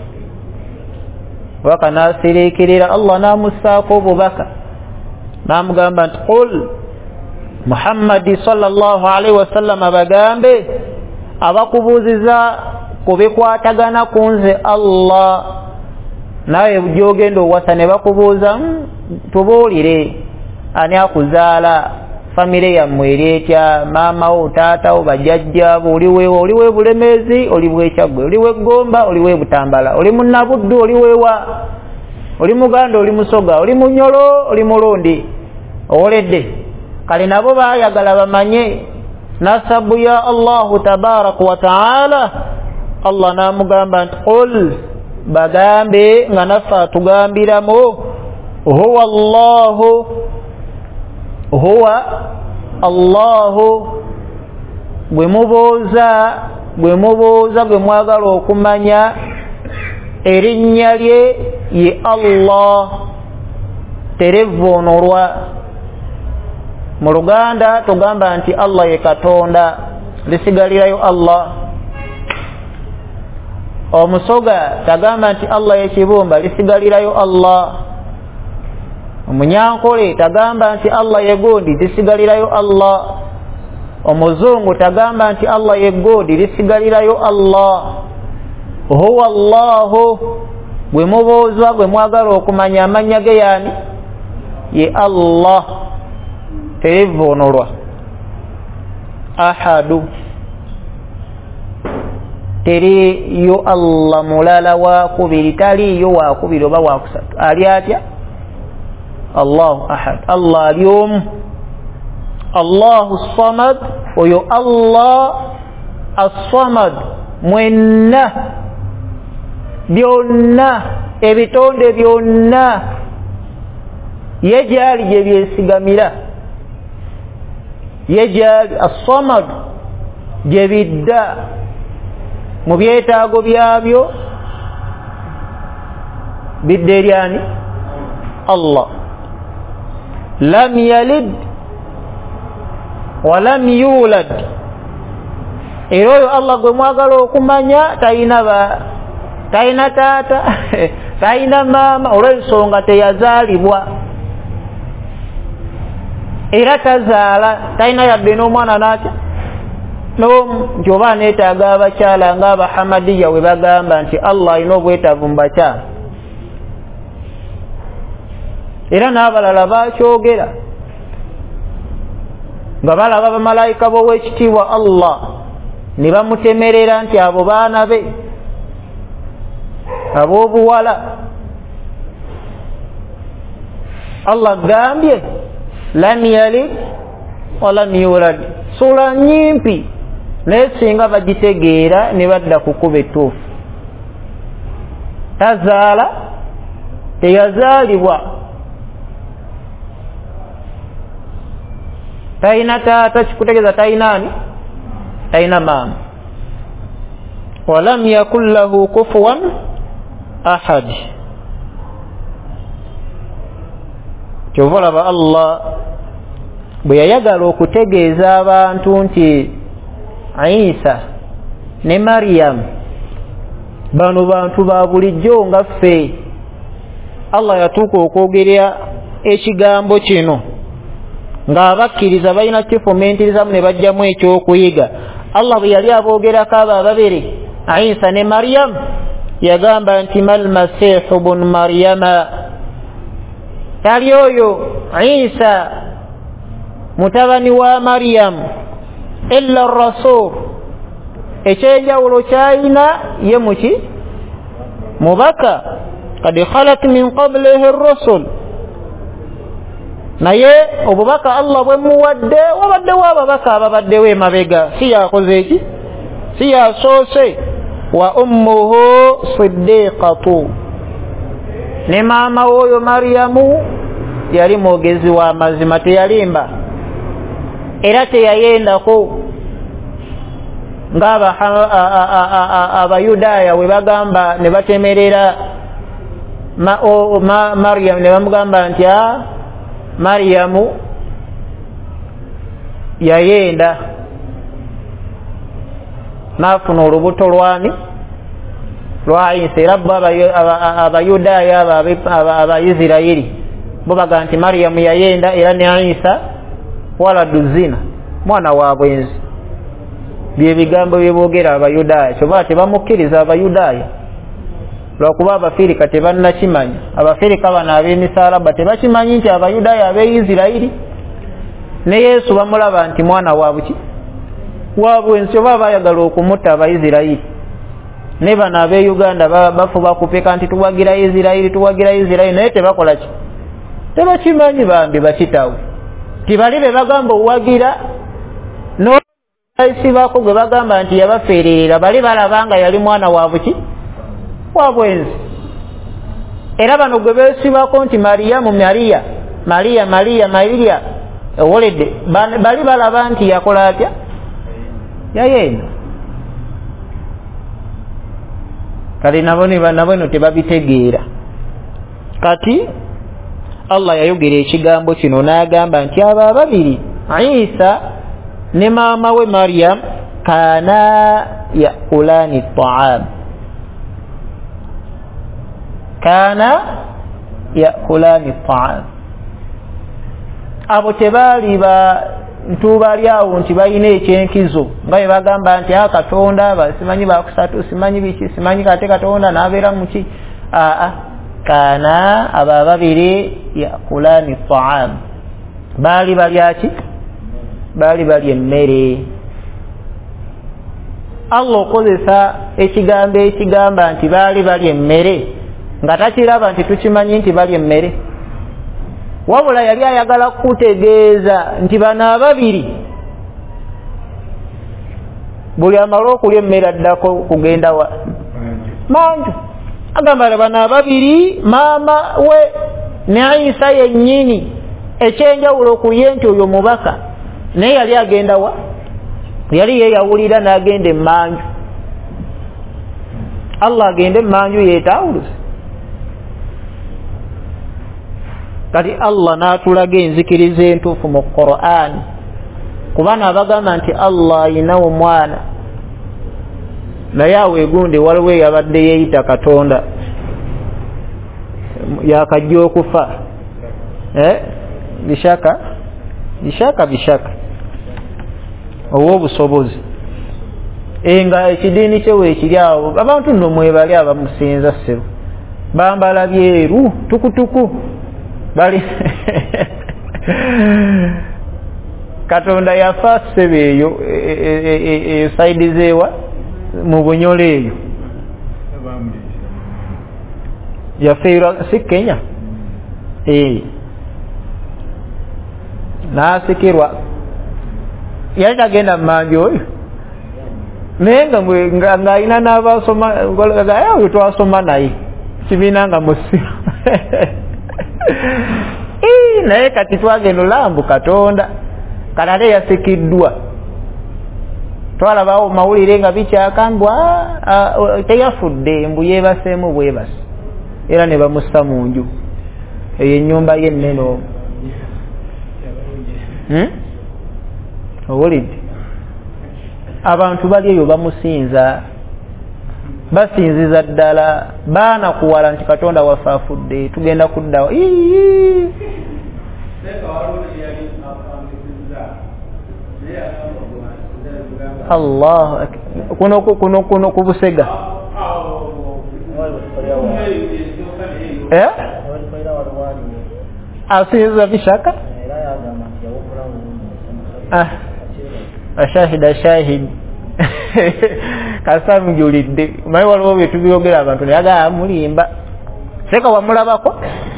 Baka nasiriikirira Allah namussaako obubaka namugamba nti qul Muhammadi sallallahu alaihi wasallam abagambe abakubuuziza ku bikwatagana ku nze Allah naye gyogenda owasa ne bakubuuza tubuulire ani akuzaala, famire yammwe eri etya, maamawo taatawo bajjajjaabo, oliweewa, oliwe bulemeezi, oliwe kyaggwe, oliwe ggomba, oliwe butambala, oli munnabuddu, oliweewa, oli muganda, oli musoga, oli munyolo, oli mulundi, owoledde. Kale nabo baayagala bamanye nasabu ya Allahu tabarak wa ta'ala. Allah namugamba nti qul bagambe nga naffe atugambiramu huwa Allahu huwa Allahu, gwe mubuuza gwe mubuuza gwe mwagala okumanya erinnya lye ye Allah terevvoonolwa. Mu Luganda tugamba nti Allah ye Katonda, lisigalirayo Allah. Omusoga tagamba nti Allah ye kibumba, lisigalirayo Allah. Omunyankole tagamba nti Allah ye gondi, lisigalirayo Allah. Omuzungu tagamba nti Allah ye gondi, lisigalirayo Allah. Huwa Allahu, gwe mubuuzwa gwe mwagala okumanya amannya ge yani ye Allah terivvoonolwa. Ahadu, teriyo Allah mulala wakubiri, taliyo wakubiri oba wakusatu. Ali atya? Allahu ahad, Allah ali omu. Allahu samad, oyo Allah as-samad, mwenna byonna ebitonde byonna ye gyali gye byesigamira, ye gyali as-samad gye bidda mu byetaago byabyo, bidda eryani? Allah. Lam yalid wa lam yulad, era oyo Allah gwe mwagala okumanya talina talina taata talina maama olw'ensonga teyazaalibwa era tazaala talina yadde n'omwana n'atya n'omu nti oba neetaaga abakyala ng'abahamadiya we bagamba nti Allah alina obwetaavu mu bakyala era n'abalala bakyogera nga balaba bamalayika b'owekitiibwa Allah ne bamutemerera nti abo baana be ab'obuwala Allah gambye lam yalid walam yulad sula nyimpi naye singa bagitegeera ne badda ku kkubo ettuufu tazaala teyazaalibwa talina taata kikutegeeza talina ani talina maama walam yakun lahu kufuwan ahad kyova olaba Allah bwe yayagala okutegeeza abantu nti Isa ne Maryam bano bantu ba bulijjo nga ffe Allah yatuuka okwogerera ekigambo kino ng'abakkiriza balina kifumentirizamu ne bajjamu ekyokuyiga Allah bwe yali aboogerako abo ababiri Isa ne Maryam yagamba nti mal masihu bun Maryama tali oyo Isa mutabani wa Maryam illa rasul ekyenjawulo kyalina ye muki mubaka kad khalat min qablihi ar-rusul naye obubaka Allah bwe muwadde wabaddewo ababaka ababaddewo emabega si yakoze eki si yasoose wa ummuhu siddiqatu ne maama oyo Maryamu yali mwogezi wa mazima teyalimba era teyayendako ng'aba abayudaaya we bagamba ne batemerera ma, o, ma, Maryam ne bamugamba nti a Maryamu yayenda n'afuna olubuto lwani lwa Isa era bo abayudaaya abayisirayiri bo bagamba nti Maryamu yayenda era ne Isa waladu zina mwana wa bwenzi bye bigambo byeboogera abayudaaya kyoba tebamukkiriza abayudaaya lwakuba abafirika tebannakimanya abafirika bano ab'emisalaba tebakimanyi nti abayudaaya ab'Isirayiri ne Yesu bamulaba nti mwana wa buki wa bwenzi oba bayagala okumutta Abayisirayiri ne bano ab'e Uganda bafuba kupeka nti tuwagira Isirayiri tuwagira Isirayiri naye tebakola ki tebakimanyi bambi bakitawe tibali be bagamba owagira n'oisibako gwe bagamba nti yabafeererera bali balabanga yali mwana wa buki wa bwenzi era bano gwe beesibako nti Mariyamu Mariya Mariya Mariya Mariya ewoledde bali balaba nti yakola atya yayenda kale nabo nabo eno tebabitegeera kati Allah yayogera ekigambo kino n'agamba nti abo ababiri Isa ne maama we Maryam kaana yakulani ta'am kaana yakulani ta'am abo tebaali ba ntubali awo nti balina ekyenkizo nga bwe bagamba nti a Katonda simanyi bakusatu simanyi biki simanyi kate Katonda n'abeera muki aa kaana abo ababiri yakulani ta'am baali balya ki baali balya emmere Allah okozesa ekigambo ekigamba nti baali balya emmere nga takiraba nti tukimanyi nti balya emmere wabula yali ayagala kutegeeza nti bano ababiri buli amala okulya emmere addako kugenda wa manju agamba bano ababiri maama we ne Isa yennyini ekyenjawulo ku ye nti oyo mubaka naye yali agenda wa yali yeyawulira n'agenda emmanju Allah agenda emmanju yeetawuluze kati Allah n'atulaga enzikiriza entuufu mu Qur'an kubana abagamba nti Allah ayina omwana naye aweegunde waliwo yabadde yeeyita Katonda yakajja okufa eh bishaka bishaka bishaka owobusobozi enga ekidiini kye weekiri awo abantu nno mwebali abamusinza ssebo bambala byeru tukutuku bali Katonda yafa ssebo eyo esaidi zeewa mu bunyole eyo yafiira si Kenya eh naasikirwa yali tagenda mmanju oyo naye nga ng'alina n'abasoma ayo twasoma naye kibiina nga musiru naye kati twagenda olambu Katonda kanate yasikiddwa twalabawo mawulire nga bikyakambwa teyafudde mbu yeebaseemu bwebase era ne bamussa mu nju eyo ennyumba ye ennene omwo owulidde abantu bali eyo bamusinza basinziza ddala baana kuwala nti Katonda waffe afudde tugenda kuddawo Allah kuno kuno kuno kubusega eh asinziza bishaka ah ashahida shahid kasamu julidde mayi waliwo bye tubiyogera abantu nayaga mulimba seka wamulabako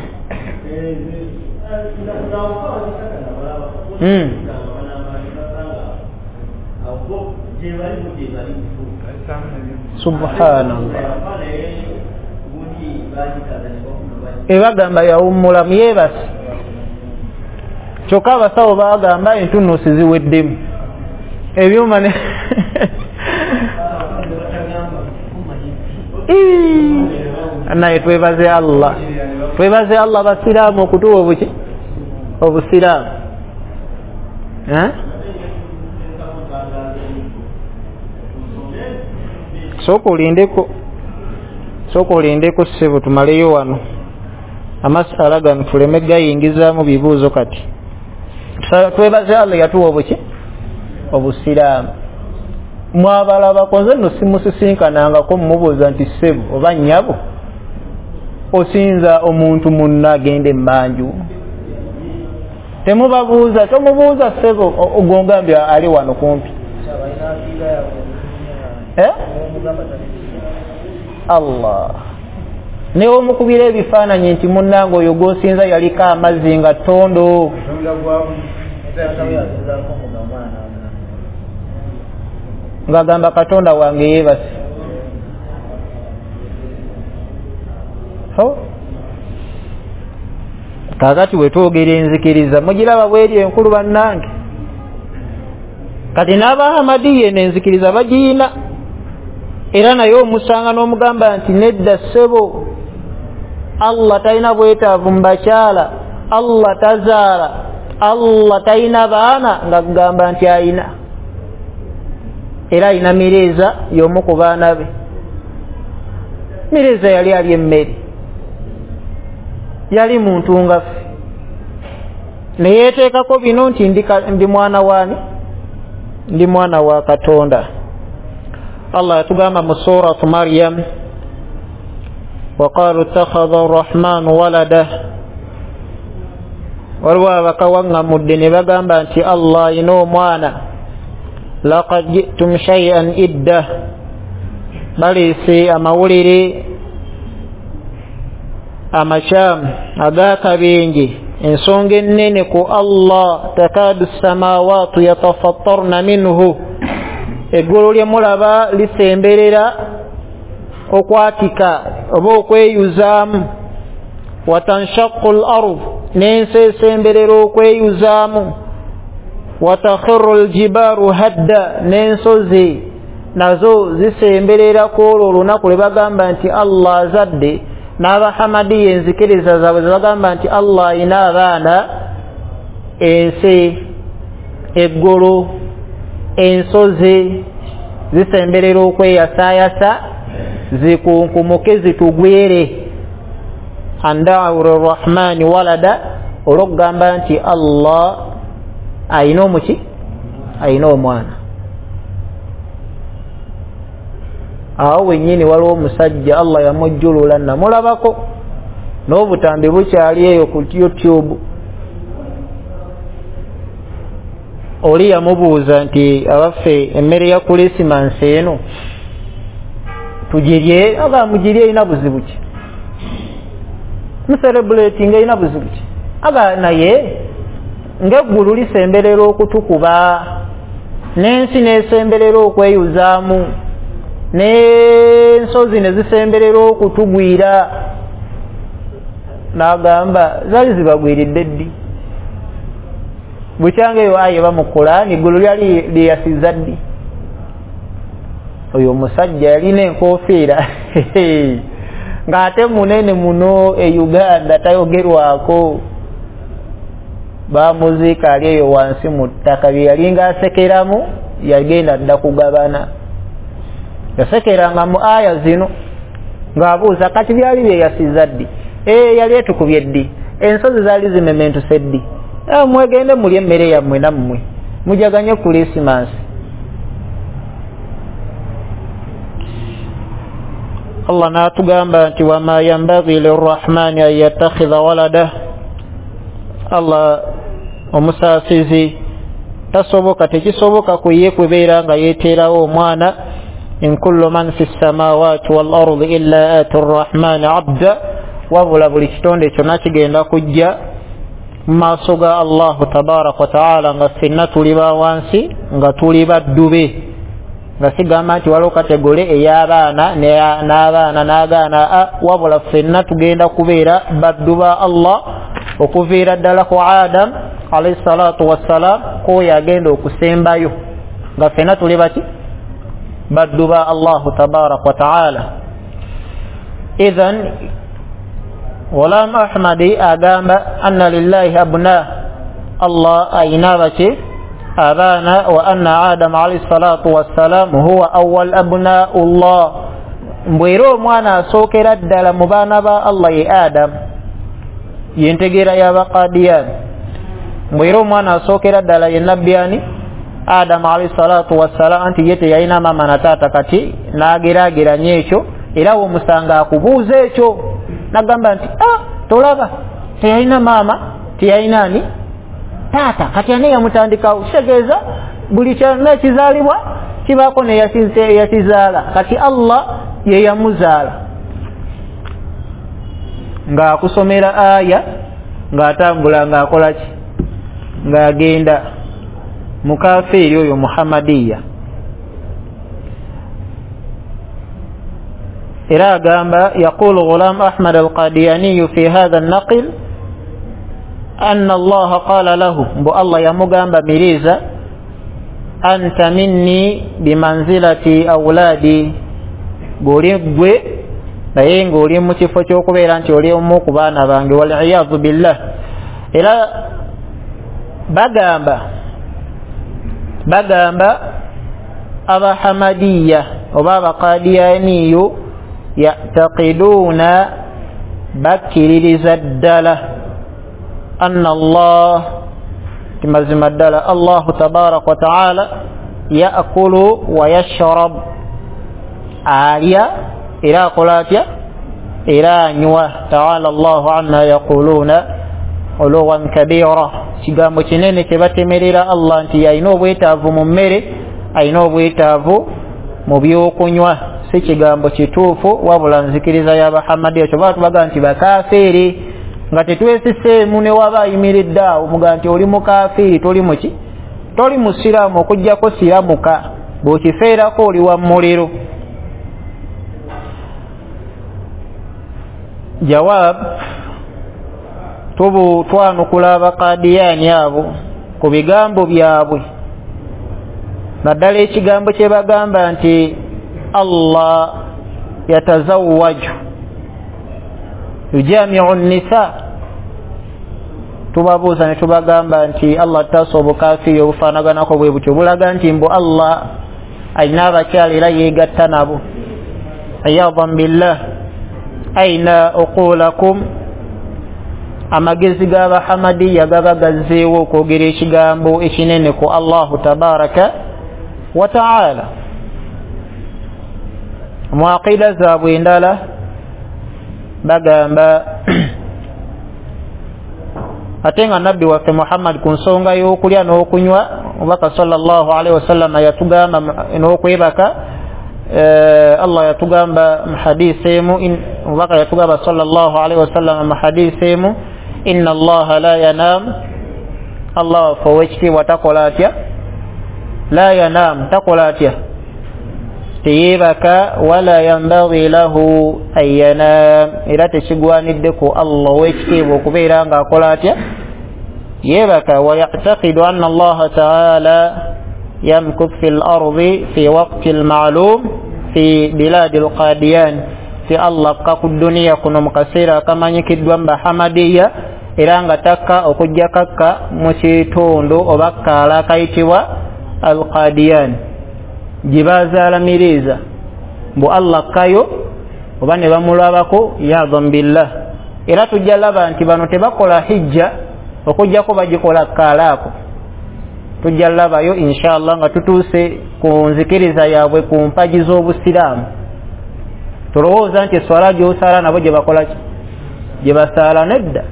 mm subhanallah ebagamba yawummula myebasi kyokka abasawo bagamba entunusi ziweddemu ebyuma ne naye twebaze Allah twebaze Allah basiraamu okutuwa obuki obusiraamu eh soko olindeko soko olindeko ssebo tumaleyo wano amasala gano tuleme gayingizaamu bibuuzo kati twebaze Allah yatuwa obuki obusiraamu mwabalaba konze no simusisinkanangako mumubuuza nti ssebo oba nnyabo osinza omuntu munna agende emmanju temubabuuza tomubuuza ssebo ogongambya ali wano kumpi eh Allah ne omukubira ebifaananyi nti munnange oyo gwosinza yaliko amazzi nga ttondo ngagamba Katonda wange yeebase so kakati wetwogera enzikiriza mugiraba bweri enkulu bannange kati n'Abahamadiya n'enzikiriza bagiina era naye omusanga n'omugamba nti nedda ssebo Allah talina bwetaavu mu bakyala Allah tazaala Allah talina baana nga kugamba nti ayina era ayina Mireeza y'omu ku baana be Mireeza yali ali emmere yali muntu nga ffe neyeteekako bino nti ndi mwana waani ndi mwana wa Katonda Allah yatugamba mu suratu Maryam وقالوا اتخذ الرحمن ولده waliwo abakawaŋŋamudde ne bagamba nti Allah alina omwana laqad ji'tum shay'an idda baleese amawulire amakyamu ag'akabenje ensonga ennene ku Allah takaadu samaawaatu yatafattarna minhu eggulu lye mulaba lisemberera okwatika oba okweyuzaamu watanshaqqu al-ard n'ensi esemberera okweyuzaamu watakhiru al-jibaaru hadda n'ensozi nazo zisemberera kwolwo olunaku lwe bagamba nti Allah azadde n'Abahamadiya enzikiriza zaabwe zebagamba nti Allah alina abaana ensi eggulu ensozi zisemberera okweyasayasa zikunkumuke zitugwere anda'u lirrahmani walada olwokugamba nti Allah ayina omuki ayina omwana. Awo wennyini waliwo omusajja Allah yamujjulula namulabako n'obutambi bukyali eyo ku YouTube. Oli yamubuuza nti abaffe emmere ya Christmas eno tugirye? Aga mugirye ina buzibu ki? Mucelebrating ina buzibu ki? Aga naye ng'eggulu lisemberera okutukuba n'ensi nesemberera okweyuzaamu n'ensozi ne zisemberera okutugwira. N'agamba zaali zibagwiridde ddi? Bukyangeyo aye bamu Qur'ani eggulu lyali lyeyasiza ddi? Oyo omusajja yalina enkofiira ng'ate munene muno e Uganda tayogerwako. Bamuziika ali eyo wansi mu ttaka bye yalinga asekeramu yagenda dda kugabana. Yasekeranga mu aya zino ng'abuuza kati byali byeyasiza ddi? Ee yali etukubye ddi? Ensozi zaali zimementuse ddi? Mwegende mulye emmere yammwe nammwe mujaganye Christmas. Allah n'atugamba nti wama yanbaghi lirrahmani an yattakhidha walada. Allah omusaasizi tasoboka tekisoboka ku ye kubeera nga yeeteerawo omwana. In kullu man fi ssamawati wal ardi illa ati rrahmani abda, wabula buli kitonde kyonna kigenda kujja mu maaso ga Allahu tabaraka wa taala nga ffenna tuli ba wansi nga tuli baddu be. Nga sigamba nti waliwo kategole ey'abaana n'abaana n'agaana, wabula ffenna tugenda kubeera baddu ba Allah okuviira ddala ku Adam alayhi salatu wassalam k'oyo agenda okusembayo, nga ffenna tuli baki baddu ba Allahu tabaraka wa taala. Idhan Ghulam Ahmadi agamba anna lillahi abna, Allah ayina baki abaana, wa anna Adam alayhi salatu wassalam huwa awwal abnaullah, mbwera omwana asookera ddala mu baana ba Allah ye Adam. Yentegeera y'Abaqadiyan. Mbwera omwana asookera ddala ye nabbi ani? Adam alayhi salatu wassalam, anti ye teyalina maama na taata, kati n'ageraageranya ekyo era womusanga akubuuza ekyo nagamba nti ah tolaba teyalina maama teyalina ani taata, kati ani yamutandikawo? Kitegeeza buli kyonna ekizaalibwa kibaako neyakizaala, kati Allah ye yamuzaala. Ng'akusomera aya ng'atambula ng'akola ki? Ng'agenda mukafiri oyo Muhammadiya. Era agamba yaqulu Ghulam Ahmad al-Qadiyani fi hadha an-naql anna Allah qala lahu, mbu Allah yamugamba miriza, anta minni bimanzilati awladi, goli gwe naye ng'oli mu kifo ky'okubeera nti oli omu ku baana bange, wal'iyadhu billah. Era bagamba bagamba abahamadiya oba abaqadiyaniyo ya'taqiduuna bakkiririza ddala anna Allah timazima ddala Allahu tabaraka wa ta'ala ya'kulu wa yashrab, alya era akola atya era anywa. Ta'ala Allahu amma yaquluuna uluwan kabira, kigambo kinene kye batemerera Allah nti alina obwetaavu mu mmere, alina obwetaavu mu byokunywa. Si kigambo kituufu, wabula nzikiriza y'Abahamadiya. Kyoba tubaga nti bakafiri nga tetwesiseemu ne waba ayimiridde awo muga nti oli mukafiri, toli muki toli musiraamu okujjako siramuka, bw'okifeerako oli wa muliro. Jawab, tubu twanukula Abaqadiyani abo ku bigambo byabwe, naddala ekigambo kye bagamba nti Allah yatazawwaju yujami'u nisa. Tubabuuza ne tubagamba nti Allah taasa obukafiri obufaanaganako bwe butyo bulaga nti mbu Allah ayina abakyala era yeegatta nabo. Ayadhan billah aina uqulakum amagezi g'abahamadiya gaba gazzeewo okwogera ekigambo ekinene ku Allahu tabaraka wa ta'ala. Mu aqida zaabwe endala bagamba ate nga nabbi waffe Muhammad ku nsonga y'okulya n'okunywa omubaka sallallahu alaihi wasallam yatugamba n'okwebaka Allah yatugamba mu hadisi emu omubaka yatugamba sallallahu alaihi wasallam mu hadisi emu inna allaha la yanam Allah waffe ow'ekitiibwa takola atya la yanam takola atya teyebaka wala yambaghi lahu an yanam era tekigwanidde ku Allah ow'ekitiibwa okubeera nga akola atya yebaka. Wa ya'taqidu anna Allah ta'ala yamkuth fil ardi fi waqti al-ma'lum fi bilad al-Qadiyan fi Allah ka ku dunia kuno mu kaseera akamanyikiddwa mu Bahamadiya era nga takka okujja kakka mu kitundu oba kaala kayitibwa al-Qadiyan gye bazaalamiriza mbu Allah kayo oba ne bamulabako yadhan billah. Era tujja laba nti bano tebakola hijja okujjako bagikola kaalaako. Tujja labayo inshallah nga tutuuse ku nzikiriza yaabwe ku mpaji z'obusiraamu. Tulowooza nti swala gy'osaala nabo gye bakola ki gye basaala nedda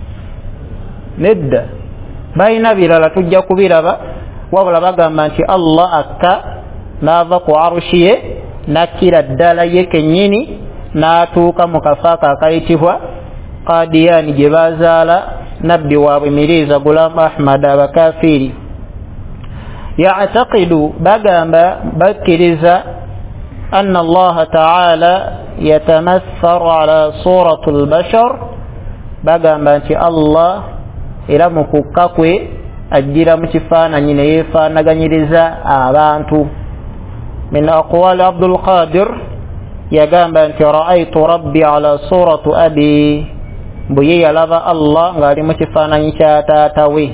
nedda balina birala tujja kubiraba wabula bagamba nti Allah akka n'ava ku arushi ye nakkira ddala ye kennyini n'atuuka mu kafaaka akayitibwa Qadiyan gye bazaala nabbi waabwe Mirza Ghulam Ahmad abakafiri. Ya'taqidu bagamba bakkiriza anna Allah ta'ala yatamassar ala suratul bashar bagamba nti Allah era mu kukka kwe ajjira mu kifaananyi ne yeefaanaganyiriza abantu. Min aqwali Abdul Qadir yagamba nti ra'aytu rabbi ala suratu abi mbu ye yalaba Allah ng'ali mu kifaananyi kya taata we.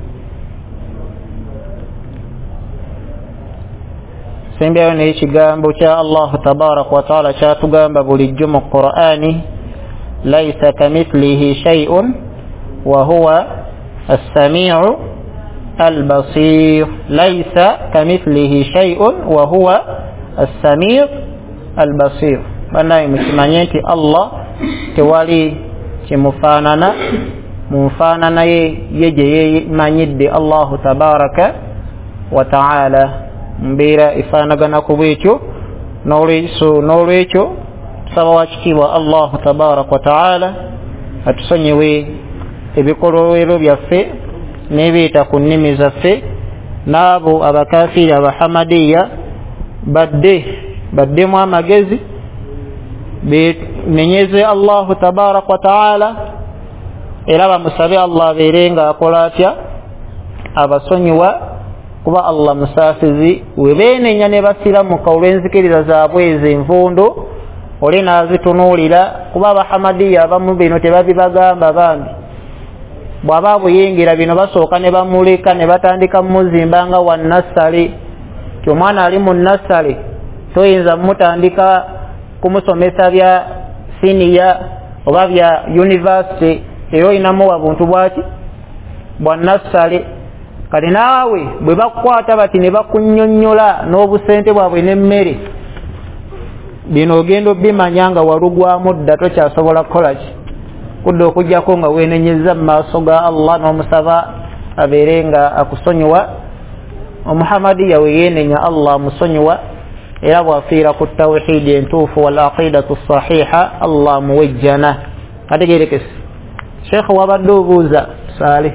Sembyayo n'ekigambo kya Allah tabaraka wa ta'ala kyatugamba bulijjo mu Qur'ani laysa kamithlihi shay'un wa huwa as-sami'u al-basir. Laysa kamithlihi shay'un wa huwa as-sami'u al-basir. Banaye mukimanye nti Allah tewali kimufaanana mu nfaanana ye ye gye yemanyidde Allahu tabaraka wa ta'ala mbeera efaanagana ku bwekyo. N'olwekyo n'olwekyo tusaba wakitiibwa Allahu tabaraka wa ta'ala atusonyiwe ebikolobero byaffe n'ebyeta ku nnimi zaffe n'abo abakafiri abahamadiya badde baddemu amagezi benenyeze Allahu tabaraka wa ta'ala era bamusabe Allah abeere nga akola atya abasonyiwa kuba Allah musaafizi we beenenya ne basiramuka olw'enzikiriza zaabwe ezo envundo ole n'azitunuulira kuba abahamadiya abamu bino tebabibagamba bambi bw'aba buyingira bino basooka ne bamuleka ne batandika muzimba nga wa nassale ti omwana ali mu nassale toyinza mutandika kumusomesa bya siniya oba bya university era oyinamu wa buntu bwaki bwa nassale. Kale naawe bwe bakukwata bati ne bakunnyonnyola n'obusente bwabwe n'emmere bino ogenda obimanya nga walugwamu dda tokyasobola kukola ki kudda okugjako nga weenenyeza mu maaso ga Allah n'omusaba abeere nga akusonyiwa. Omuhamadiya we yeenenya Allah amusonyiwa era bwafiira ku tawhidi entuufu wal aqidatu sahiha Allah muwejjana. Kategeerekese Sheikh wabadde obuuza Salih.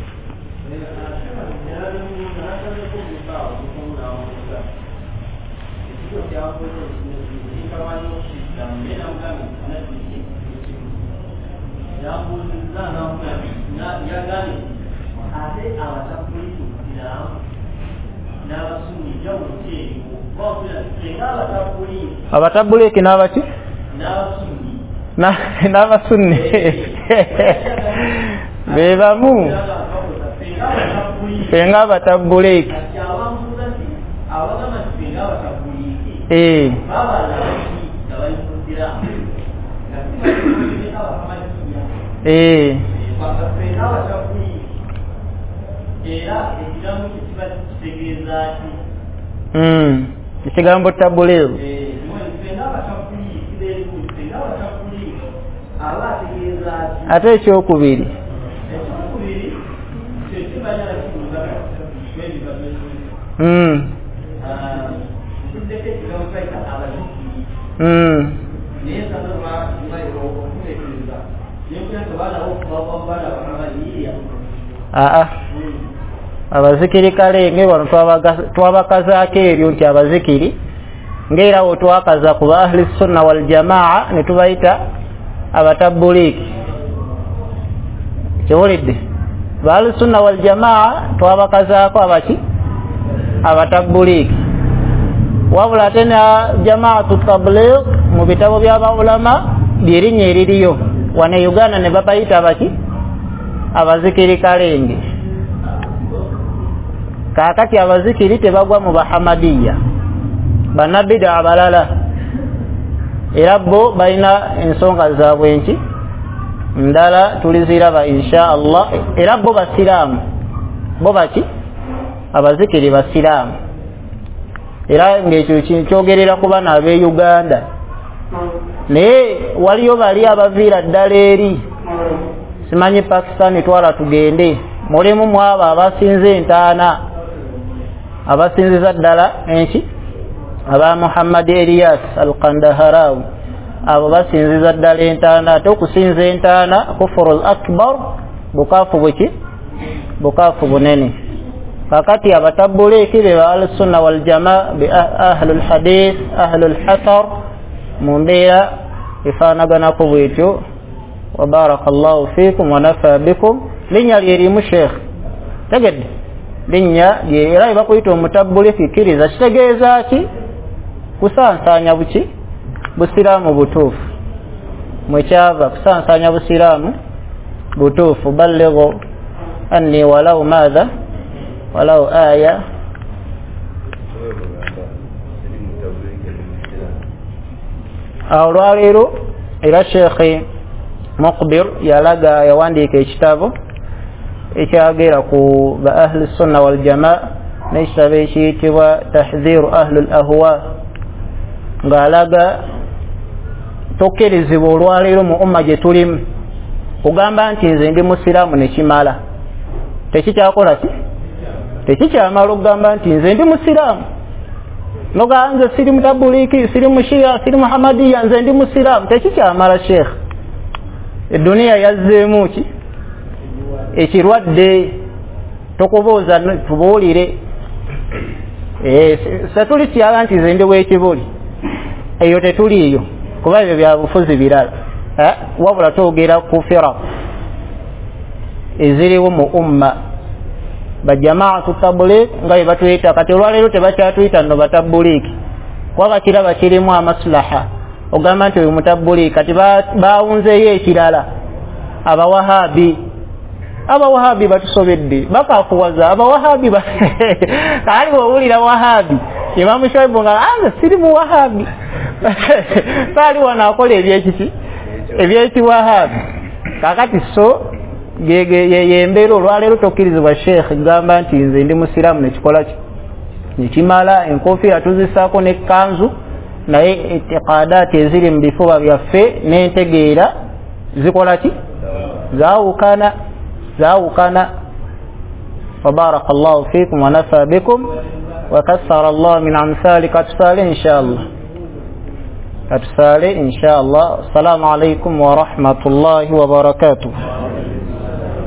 Abatabuleki n'abaki n'abasunni be bamu fenga abatabuleki eh eh mm ikigambo tabuleo ate ekyokubiri mm mm aa abazikiri kale nge wano twabakazaako eryo nti abazikiri ngaerawo twakaza ku ba ahli sunna wal jamaa ne tubayita abatabuliki kiwulidde ba ahli sunna wal jamaa twabakazaako abaki abatabuliki wabula ate na jamaatu tabligh mu bitabo by'abaulama byerinnya eririyo wane Uganda ne babayita abaki abazikiri kalenge kakati abazikiri tebagwa mu bahamadiya banabida abalala era bo balina ensonga zaabwe nti ndala tuliziraba insha Allah era bo basiraamu bo baki abazikiri basiraamu era ng'ekyo kyogerera ku bana ab'e Uganda naye waliyo bali abaviira ddala eri simanyi Pakistan twala tugende mulimu mwabo abasinze entaana abasinziza ddala enki aba Muhammad Elias al-Kandaharawi abo basinziza ddala entaana ate okusinza entaana kufurul akbar bukaafu buki bukaafu bunene kakati abatabuliki be al-sunna wal jamaa bi ahlul hadith ahlul hathar mumbeera ifaanaganako bwetyo wa barakallahu fiikum wa nafa bikum linya lyerimu sheikh tegedde linya era bakuyita omutabuliki kiriza kitegeeza ki kusansanya buki busiraamu butuufu mwekyava kusansanya busiraamu butuufu ballighu anni walau madha walau aya olwaleero era sheikh Muqbir yalaga yawandiika ekitabo ekyagera ku ba ahli sunna wal jamaa n'ekitabo ekiyitibwa tahdhiru ahli al ahwa ng'alaga tokkirizibwa olwaleero mu umma gye tulimu kugamba nti nze ndi musiraamu ne kimala tekikyakola ki tekikyamala okugamba nti nze ndi musiraamu noga nze siri mutabuliki siri mushia siri muhamadiya nze ndi musiraamu tekikyamala sheikh eduniya yazzeemu ki ekirwadde tokubuuza tubuulire setuli kyaga nti nze ndi w'ekibuli eyo tetuliiyo kuba ebyo byabufuzi birala wabula twogera ku fira eziriwo mu umma bajamaatu tabligh nga bwe batuyita kati olwaleero tebakyatuyita nno batabuliki kuba bakiraba kirimu amaslaha ogamba nti oyo mutabuliki kati baawunzeeyo ekirala abawahabi abawahabi batusobedde bakafuwaza abawahabi kaali bw'owulira wahabi imamu shoibu nga anze siri mu wahabi saali wano akola ebyekiki ebyekiwahabi kakati so yembeera olwaleero tokkirizibwa sheikh gamba nti nze ndi musiraamu nekikola ki nekimala enkofiira tuzisaako nekkanzu naye itiqadaati eziri mu bifuba byaffe n'entegeera zikola ki zaawukana zaawukana وبارك الله فيكم ونفع بكم وكثر الله من أمثالك أتسالي إن شاء الله أتسالي إن شاء الله السلام عليكم ورحمة الله وبركاته